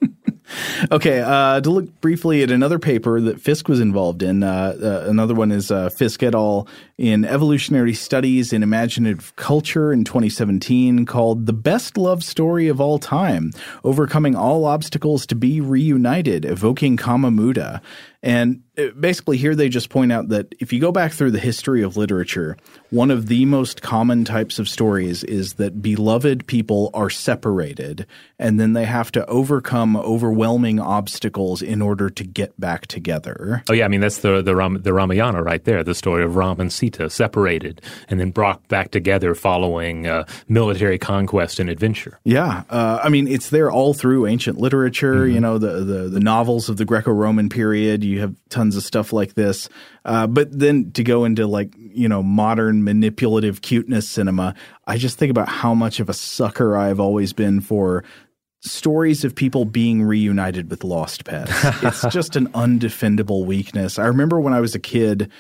Okay, to look briefly at another paper that Fisk was involved in, another one is Fisk et al. In Evolutionary Studies in Imaginative Culture in 2017 called The Best Love Story of All Time, Overcoming All Obstacles to Be Reunited, Evoking Kama Muta. And basically here they just point out that if you go back through the history of literature, one of the most common types of stories is that beloved people are separated and then they have to overcome overwhelming obstacles in order to get back together. Oh, yeah. I mean, that's the Ramayana right there, the story of Ram and Sita separated and then brought back together following military conquest and adventure. Yeah. I mean, it's there all through ancient literature, you know, the novels of the Greco-Roman period. You have tons of stuff like this. But then to go into like, you know, modern manipulative cuteness cinema, I just think about how much of a sucker I've always been for stories of people being reunited with lost pets. It's just an undefendable weakness. I remember when I was a kid,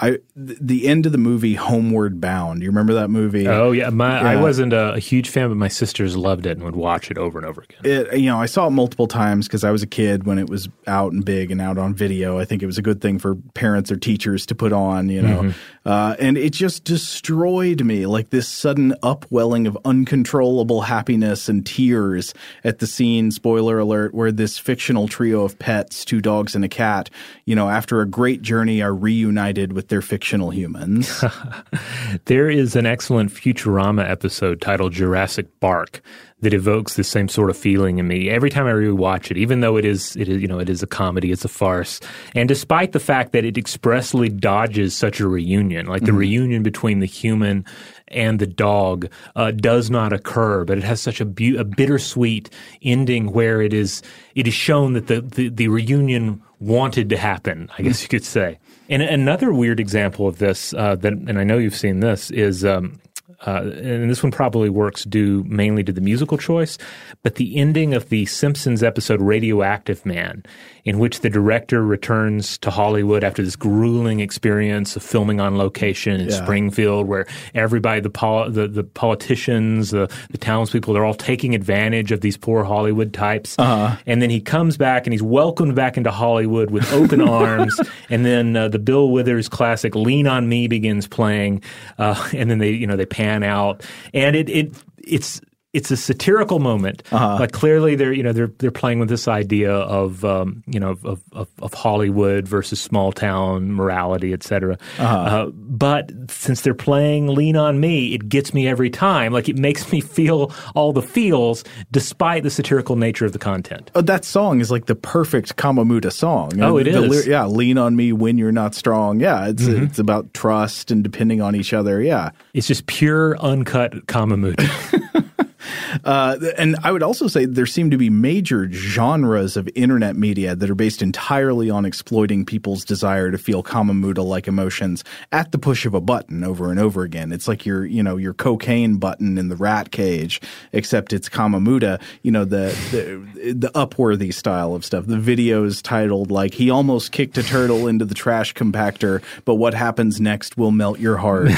the end of the movie Homeward Bound. You remember that movie? Oh, yeah. I wasn't a huge fan, but my sisters loved it and would watch it over and over again. I saw it multiple times because I was a kid when it was out and big and out on video. I think it was a good thing for parents or teachers to put on, you know. And it just destroyed me, like this sudden upwelling of uncontrollable happiness and tears at the scene, spoiler alert, where this fictional trio of pets, 2 dogs and a cat, you know, after a great journey are reunited with their fictional humans. There is an excellent Futurama episode titled Jurassic Bark that evokes the same sort of feeling in me every time I rewatch it, even though it is a comedy, it's a farce. And despite the fact that it expressly dodges such a reunion, like the reunion between the human and the dog does not occur, but it has such a bittersweet ending where it is shown that the reunion wanted to happen, I guess you could say. And another weird example of this, and I know you've seen this, is and this one probably works due mainly to the musical choice, but the ending of the Simpsons episode Radioactive Man, in which the director returns to Hollywood after this grueling experience of filming on location in Springfield, where everybody, the politicians, the townspeople, they're all taking advantage of these poor Hollywood types. And then he comes back and he's welcomed back into Hollywood with open arms. And then the Bill Withers classic "Lean on Me" begins playing, and then they pan out, and it's a satirical moment. Like clearly they're playing with this idea of Hollywood versus small town morality, etc. But since they're playing "Lean on Me," it gets me every time. Like, it makes me feel all the feels despite the satirical nature of the content. Oh, that song is like the perfect Kamamuta song. It is. "Lean on me when you're not strong." Yeah, it's about trust and depending on each other. Yeah, it's just pure uncut Kamamuta. And I would also say there seem to be major genres of internet media that are based entirely on exploiting people's desire to feel Kamamuta-like emotions at the push of a button over and over again. It's like your cocaine button in the rat cage, except it's Kamamuta, the Upworthy style of stuff. The videos titled like, "He almost kicked a turtle into the trash compactor, but what happens next will melt your heart."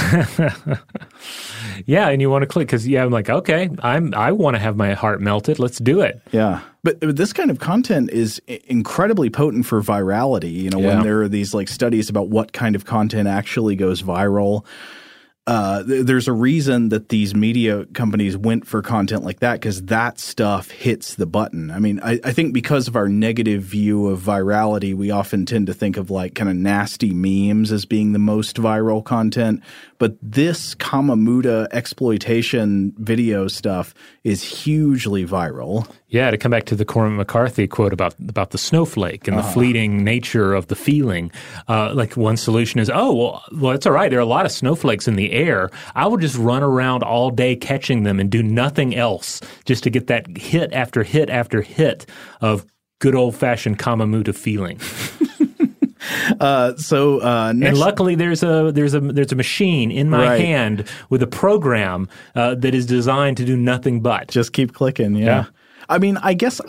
Yeah, and you want to click because I'm like, okay, I want to have my heart melted. Let's do it. Yeah. But this kind of content is incredibly potent for virality. When there are these like studies about what kind of content actually goes viral. There's a reason that these media companies went for content like that, because that stuff hits the button. I mean, I think because of our negative view of virality, we often tend to think of like kind of nasty memes as being the most viral content. But this Kamamuta exploitation video stuff is hugely viral. Yeah, to come back to the Cormac McCarthy quote about the snowflake and the fleeting nature of the feeling, like one solution is, well, it's all right. There are a lot of snowflakes in the air. I will just run around all day catching them and do nothing else just to get that hit after hit after hit of good old-fashioned Kamamuta feeling. And luckily there's a machine in my hand with a program that is designed to do nothing but just keep clicking. Yeah. I mean, I guess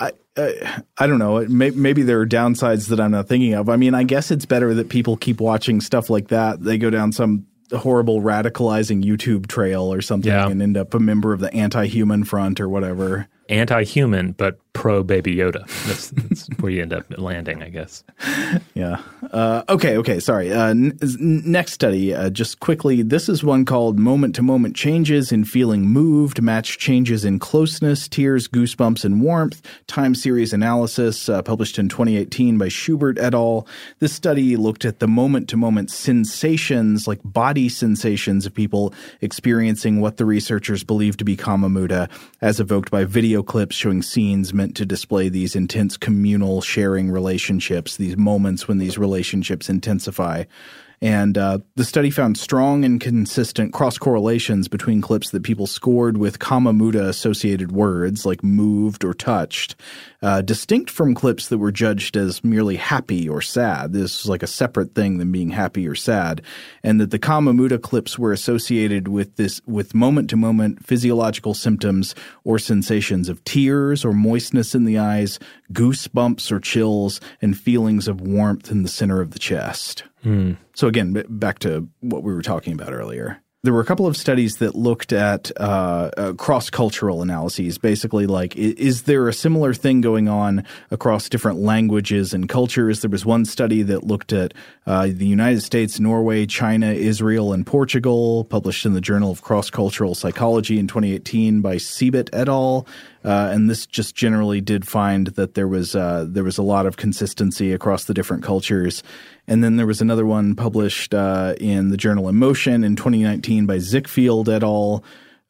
I don't know. Maybe there are downsides that I'm not thinking of. I mean, I guess it's better that people keep watching stuff like that. They go down some horrible radicalizing YouTube trail or something and end up a member of the Anti-Human Front or whatever. Anti-human, but pro-Baby Yoda. That's where you end up landing, I guess. Yeah. Okay. Sorry. Next study, just quickly, this is one called Moment-to-Moment Changes in Feeling Moved, Match Changes in Closeness, Tears, Goosebumps, and Warmth, Time Series Analysis, published in 2018 by Schubert et al. This study looked at the moment-to-moment sensations, like body sensations of people experiencing what the researchers believe to be Kamamuta, as evoked by video clips showing scenes meant to display these intense communal sharing relationships, these moments when these relationships intensify. And the study found strong and consistent cross-correlations between clips that people scored with Kamamuta-associated words like moved or touched, distinct from clips that were judged as merely happy or sad. This was like a separate thing than being happy or sad. And that the Kamamuta clips were associated with moment-to-moment physiological symptoms or sensations of tears or moistness in the eyes, goosebumps or chills, and feelings of warmth in the center of the chest. So again, back to what we were talking about earlier. There were a couple of studies that looked at cross-cultural analyses, basically like, is there a similar thing going on across different languages and cultures? There was one study that looked at the United States, Norway, China, Israel, and Portugal, published in the Journal of Cross-Cultural Psychology in 2018 by Siebert et al. And this just generally did find that there was a lot of consistency across the different cultures. And then there was another one published in the journal Emotion in 2019 by Zickfield et al.,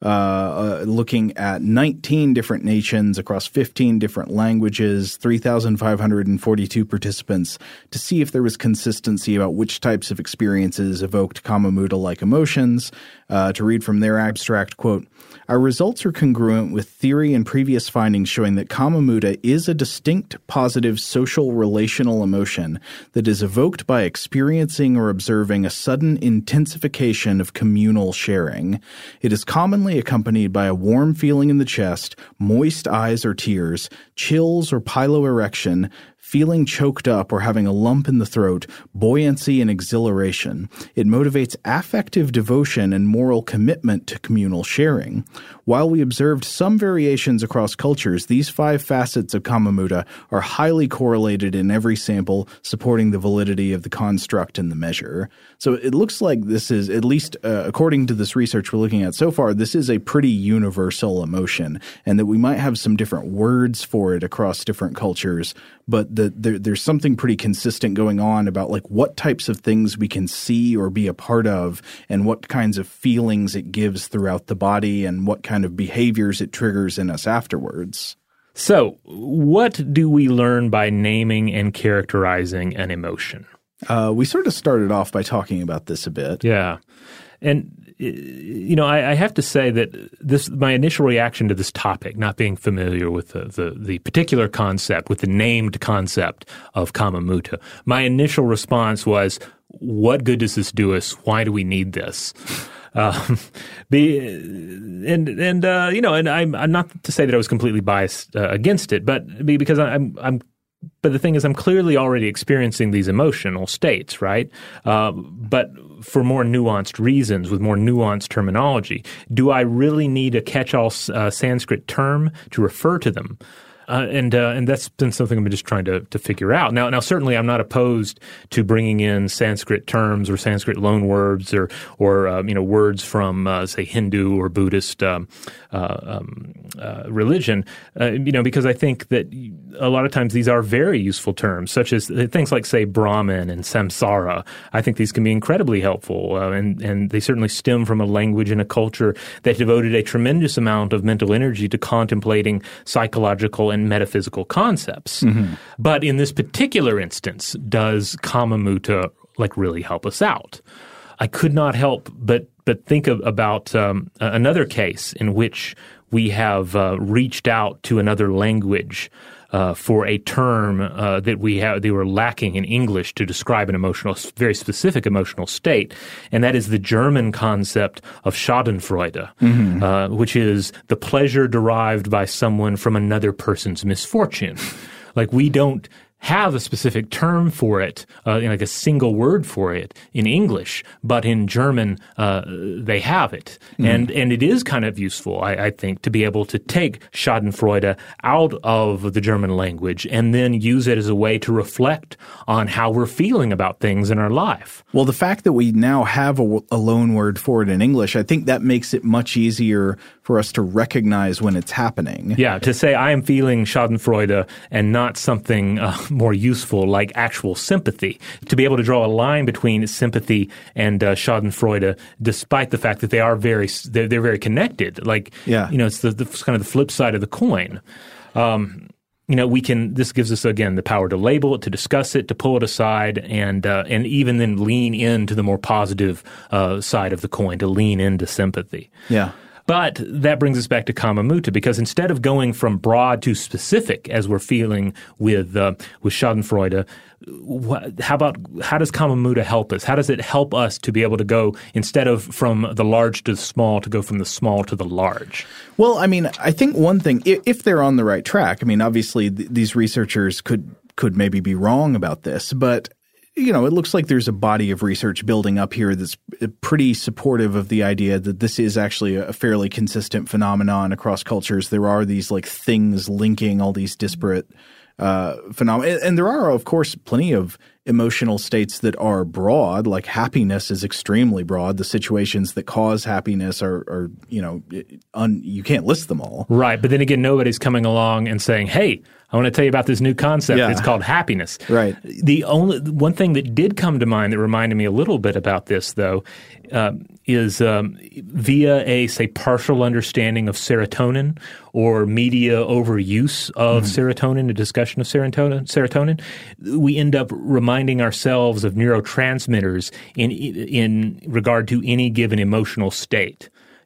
looking at 19 different nations across 15 different languages, 3,542 participants, to see if there was consistency about which types of experiences evoked Kama-muta-like emotions. To read from their abstract, quote, "Our results are congruent with theory and previous findings showing that Kama-muta is a distinct, positive, social, relational emotion that is evoked by experiencing or observing a sudden intensification of communal sharing. It is commonly accompanied by a warm feeling in the chest, moist eyes or tears, chills or piloerection, feeling choked up or having a lump in the throat, buoyancy and exhilaration. It motivates affective devotion and moral commitment to communal sharing. While we observed some variations across cultures, these 5 facets of Kama-muta are highly correlated in every sample, supporting the validity of the construct and the measure." So it looks like this is, at least according to this research we're looking at so far, this is a pretty universal emotion, and that we might have some different words for it across different cultures, but there's something pretty consistent going on about like what types of things we can see or be a part of, and what kinds of feelings it gives throughout the body, and what kind of behaviors it triggers in us afterwards. So what do we learn by naming and characterizing an emotion? We sort of started off by talking about this a bit. Yeah. And you know, I have to say that my initial reaction to this topic, not being familiar with the particular concept, with the named concept of Kama-muta, my initial response was, what good does this do us? Why do we need this? I'm not to say that I was completely biased against it, but because but the thing is, I'm clearly already experiencing these emotional states, right? But for more nuanced reasons, with more nuanced terminology. Do I really need a catch-all Sanskrit term to refer to them? And that's been something I've been just trying to figure out. Now, certainly, I'm not opposed to bringing in Sanskrit terms or Sanskrit loanwords or words from say Hindu or Buddhist religion. Because I think that a lot of times these are very useful terms, such as things like, say, Brahman and samsara. I think these can be incredibly helpful, and they certainly stem from a language and a culture that devoted a tremendous amount of mental energy to contemplating psychological and metaphysical concepts. Mm-hmm. But in this particular instance, does Kama-muta really help us out? I could not help but think about another case in which we have reached out to another language for a term that they were lacking in English to describe an very specific emotional state, and that is the German concept of Schadenfreude, mm-hmm. Which is the pleasure derived by someone from another person's misfortune. We don't have a specific term for it, like a single word for it in English, but in German they have it. Mm. And it is kind of useful, I think, to be able to take Schadenfreude out of the German language and then use it as a way to reflect on how we're feeling about things in our life. Well, the fact that we now have a loan word for it in English, I think that makes it much easier for us to recognize when it's happening. Yeah, to say I am feeling Schadenfreude and not something more useful like actual sympathy. To be able to draw a line between sympathy and Schadenfreude, despite the fact that they're very connected. It's the kind of the flip side of the coin. This gives us, again, the power to label it, to discuss it, to pull it aside, and even then lean into the more positive side of the coin, to lean into sympathy. Yeah. But that brings us back to Kama-muta, because instead of going from broad to specific as we're feeling with Schadenfreude, how does Kama-muta help us? How does it help us to be able to go, instead of from the large to the small, to go from the small to the large? Well, I think one thing, if they're on the right track, obviously these researchers could maybe be wrong about this, but it looks like there's a body of research building up here that's pretty supportive of the idea that this is actually a fairly consistent phenomenon across cultures. There are these things linking all these disparate phenomena. And there are, of course, plenty of emotional states that are broad, like happiness is extremely broad. The situations that cause happiness are you can't list them all. Right. But then again, nobody's coming along and saying, hey, I want to tell you about this new concept. Yeah. It's called happiness. Right. The only one thing that did come to mind that reminded me a little bit about this, though, is via a, say, partial understanding of serotonin or media overuse of serotonin, a discussion of serotonin, we end up reminding ourselves of neurotransmitters in regard to any given emotional state,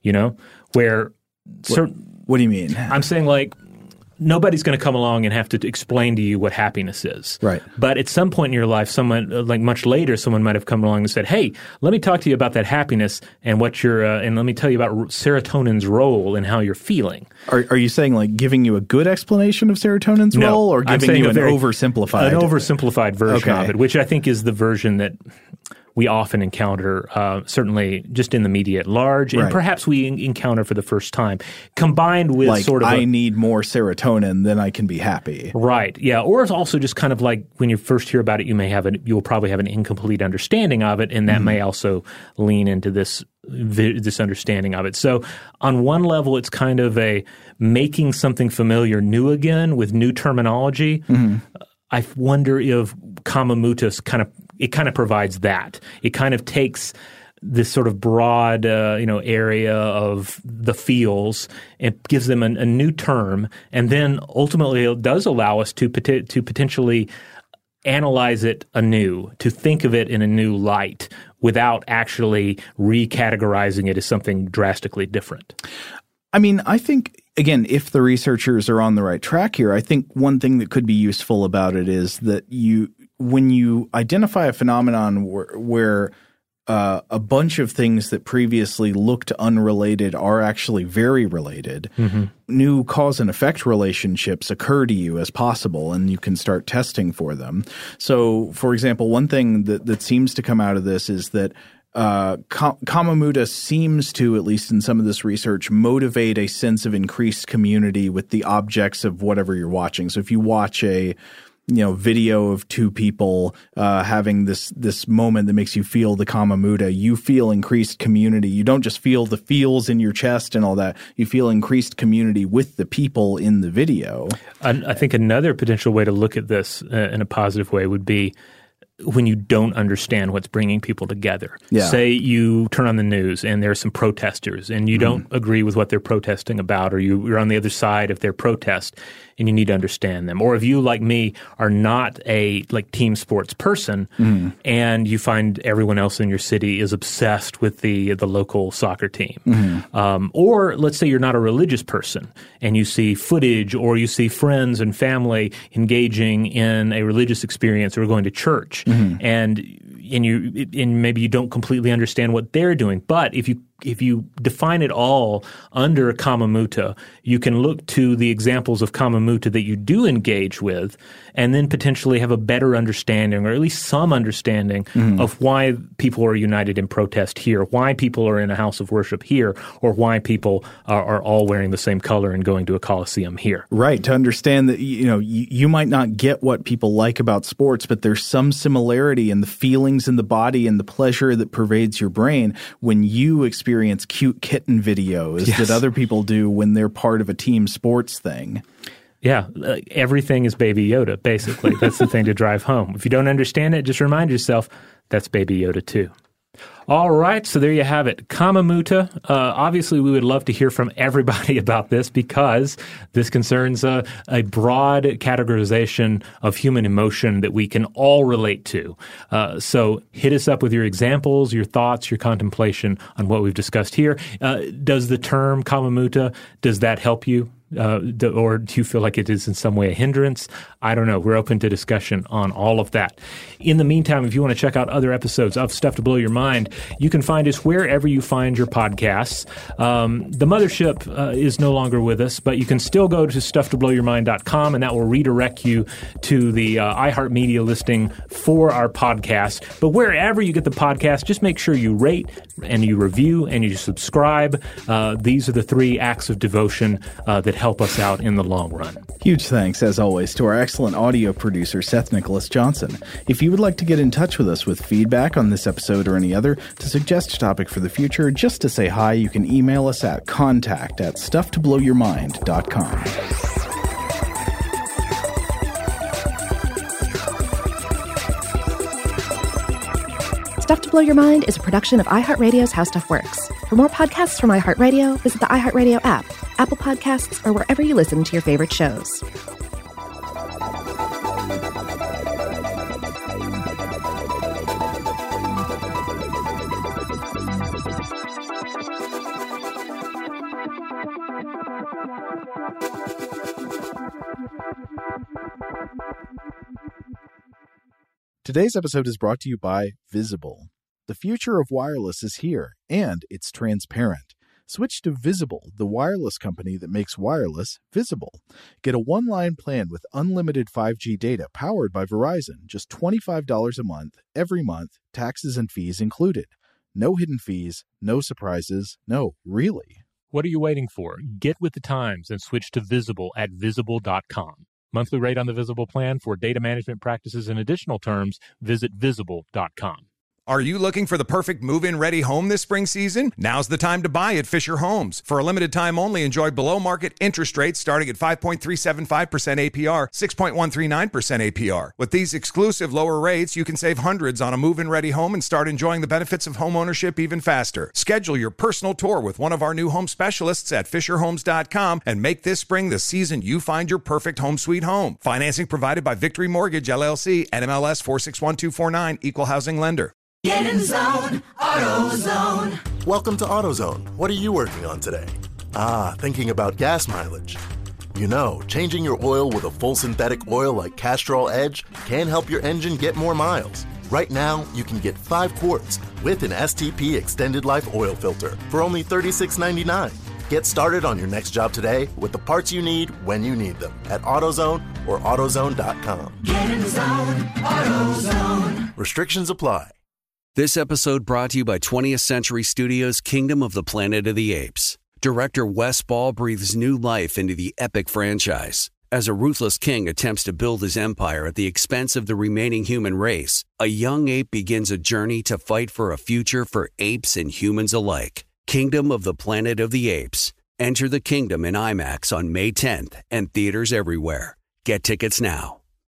where What do you mean? I'm saying, like, nobody's going to come along and have to explain to you what happiness is. Right. But at some point in your life, someone, like much later, someone might have come along and said, hey, let me talk to you about that happiness and and let me tell you about serotonin's role in how you're feeling. Are you saying, like, giving you a good explanation of serotonin's role, or giving you an oversimplified version of it, which I think is the version that we often encounter, certainly just in the media at large, and perhaps we encounter for the first time, combined with like, I need more serotonin, then I can be happy. Right, yeah. Or it's also just kind of like when you first hear about it, you will probably have an incomplete understanding of it, and that may also lean into this understanding of it. So on one level, it's kind of a making something familiar new again with new terminology. I wonder if Kamamuta's kind of provides that. It kind of takes this sort of broad, area of the feels and gives them a new term, and then ultimately it does allow us to potentially analyze it anew, to think of it in a new light without actually recategorizing it as something drastically different. I mean, I think, again, if the researchers are on the right track here, I think one thing that could be useful about it is that when you identify a phenomenon where a bunch of things that previously looked unrelated are actually very related, new cause and effect relationships occur to you as possible, and you can start testing for them. So, for example, one thing that seems to come out of this is that Kamamuta seems to, at least in some of this research, motivate a sense of increased community with the objects of whatever you're watching. So if you watch a video of two people having this moment that makes you feel the Kamamuta, you feel increased community. You don't just feel the feels in your chest and all that. You feel increased community with the people in the video. I think another potential way to look at this in a positive way would be when you don't understand what's bringing people together. Yeah. Say you turn on the news and there are some protesters and you don't agree with what they're protesting about, or you're on the other side of their protest and you need to understand them. Or if you, like me, are not a team sports person and you find everyone else in your city is obsessed with the local soccer team. Or let's say you're not a religious person and you see footage or you see friends and family engaging in a religious experience or going to church. And maybe you don't completely understand what they're doing. But if you define it all under Kamamuta, you can look to the examples of Kamamuta that you do engage with and then potentially have a better understanding, or at least some understanding of why people are united in protest here, why people are in a house of worship here, or why people are all wearing the same color and going to a coliseum here. Right. To understand that, you might not get what people like about sports, but there's some similarity in the feelings in the body and the pleasure that pervades your brain when you experience cute kitten videos that other people do when they're part of a team sports thing. Yeah, everything is Baby Yoda, basically. That's the thing to drive home. If you don't understand it, just remind yourself that's Baby Yoda too. All right, so there you have it. Kamamuta. Obviously, we would love to hear from everybody about this because this concerns a broad categorization of human emotion that we can all relate to. So hit us up with your examples, your thoughts, your contemplation on what we've discussed here. Does the term Kamamuta, does that help you? Or do you feel like it is in some way a hindrance? I don't know. We're open to discussion on all of that. In the meantime, if you want to check out other episodes of Stuff to Blow Your Mind, you can find us wherever you find your podcasts. The mothership is no longer with us, but you can still go to stufftoblowyourmind.com, and that will redirect you to the iHeartMedia listing for our podcast. But wherever you get the podcast, just make sure you rate and you review and you subscribe. These are the 3 acts of devotion that that help us out in the long run. Huge thanks, as always, to our excellent audio producer, Seth Nicholas Johnson. If you would like to get in touch with us with feedback on this episode or any other, to suggest a topic for the future, just to say hi, you can email us at contact@stufftoblowyourmind.com. Stuff to Blow Your Mind is a production of iHeartRadio's How Stuff Works. For more podcasts from iHeartRadio, visit the iHeartRadio app, Apple Podcasts, or wherever you listen to your favorite shows. Today's episode is brought to you by Visible. The future of wireless is here, and it's transparent. Switch to Visible, the wireless company that makes wireless visible. Get a one-line plan with unlimited 5G data powered by Verizon, just $25 a month, every month, taxes and fees included. No hidden fees, no surprises, no, really. What are you waiting for? Get with the times and switch to Visible at Visible.com. Monthly rate on the Visible plan for data management practices and additional terms, visit Visible.com. Are you looking for the perfect move-in ready home this spring season? Now's the time to buy at Fisher Homes. For a limited time only, enjoy below-market interest rates starting at 5.375% APR, 6.139% APR. With these exclusive lower rates, you can save hundreds on a move-in ready home and start enjoying the benefits of home ownership even faster. Schedule your personal tour with one of our new home specialists at FisherHomes.com and make this spring the season you find your perfect home sweet home. Financing provided by Victory Mortgage, LLC, NMLS 461249, Equal Housing Lender. Get in the zone, AutoZone. Welcome to AutoZone. What are you working on today? Thinking about gas mileage. You know, changing your oil with a full synthetic oil like Castrol Edge can help your engine get more miles. Right now, you can get 5 quarts with an STP Extended Life Oil Filter for only $36.99. Get started on your next job today with the parts you need when you need them at AutoZone or AutoZone.com. Get in the zone, AutoZone. Restrictions apply. This episode brought to you by 20th Century Studios' Kingdom of the Planet of the Apes. Director Wes Ball breathes new life into the epic franchise. As a ruthless king attempts to build his empire at the expense of the remaining human race, a young ape begins a journey to fight for a future for apes and humans alike. Kingdom of the Planet of the Apes. Enter the kingdom in IMAX on May 10th and theaters everywhere. Get tickets now.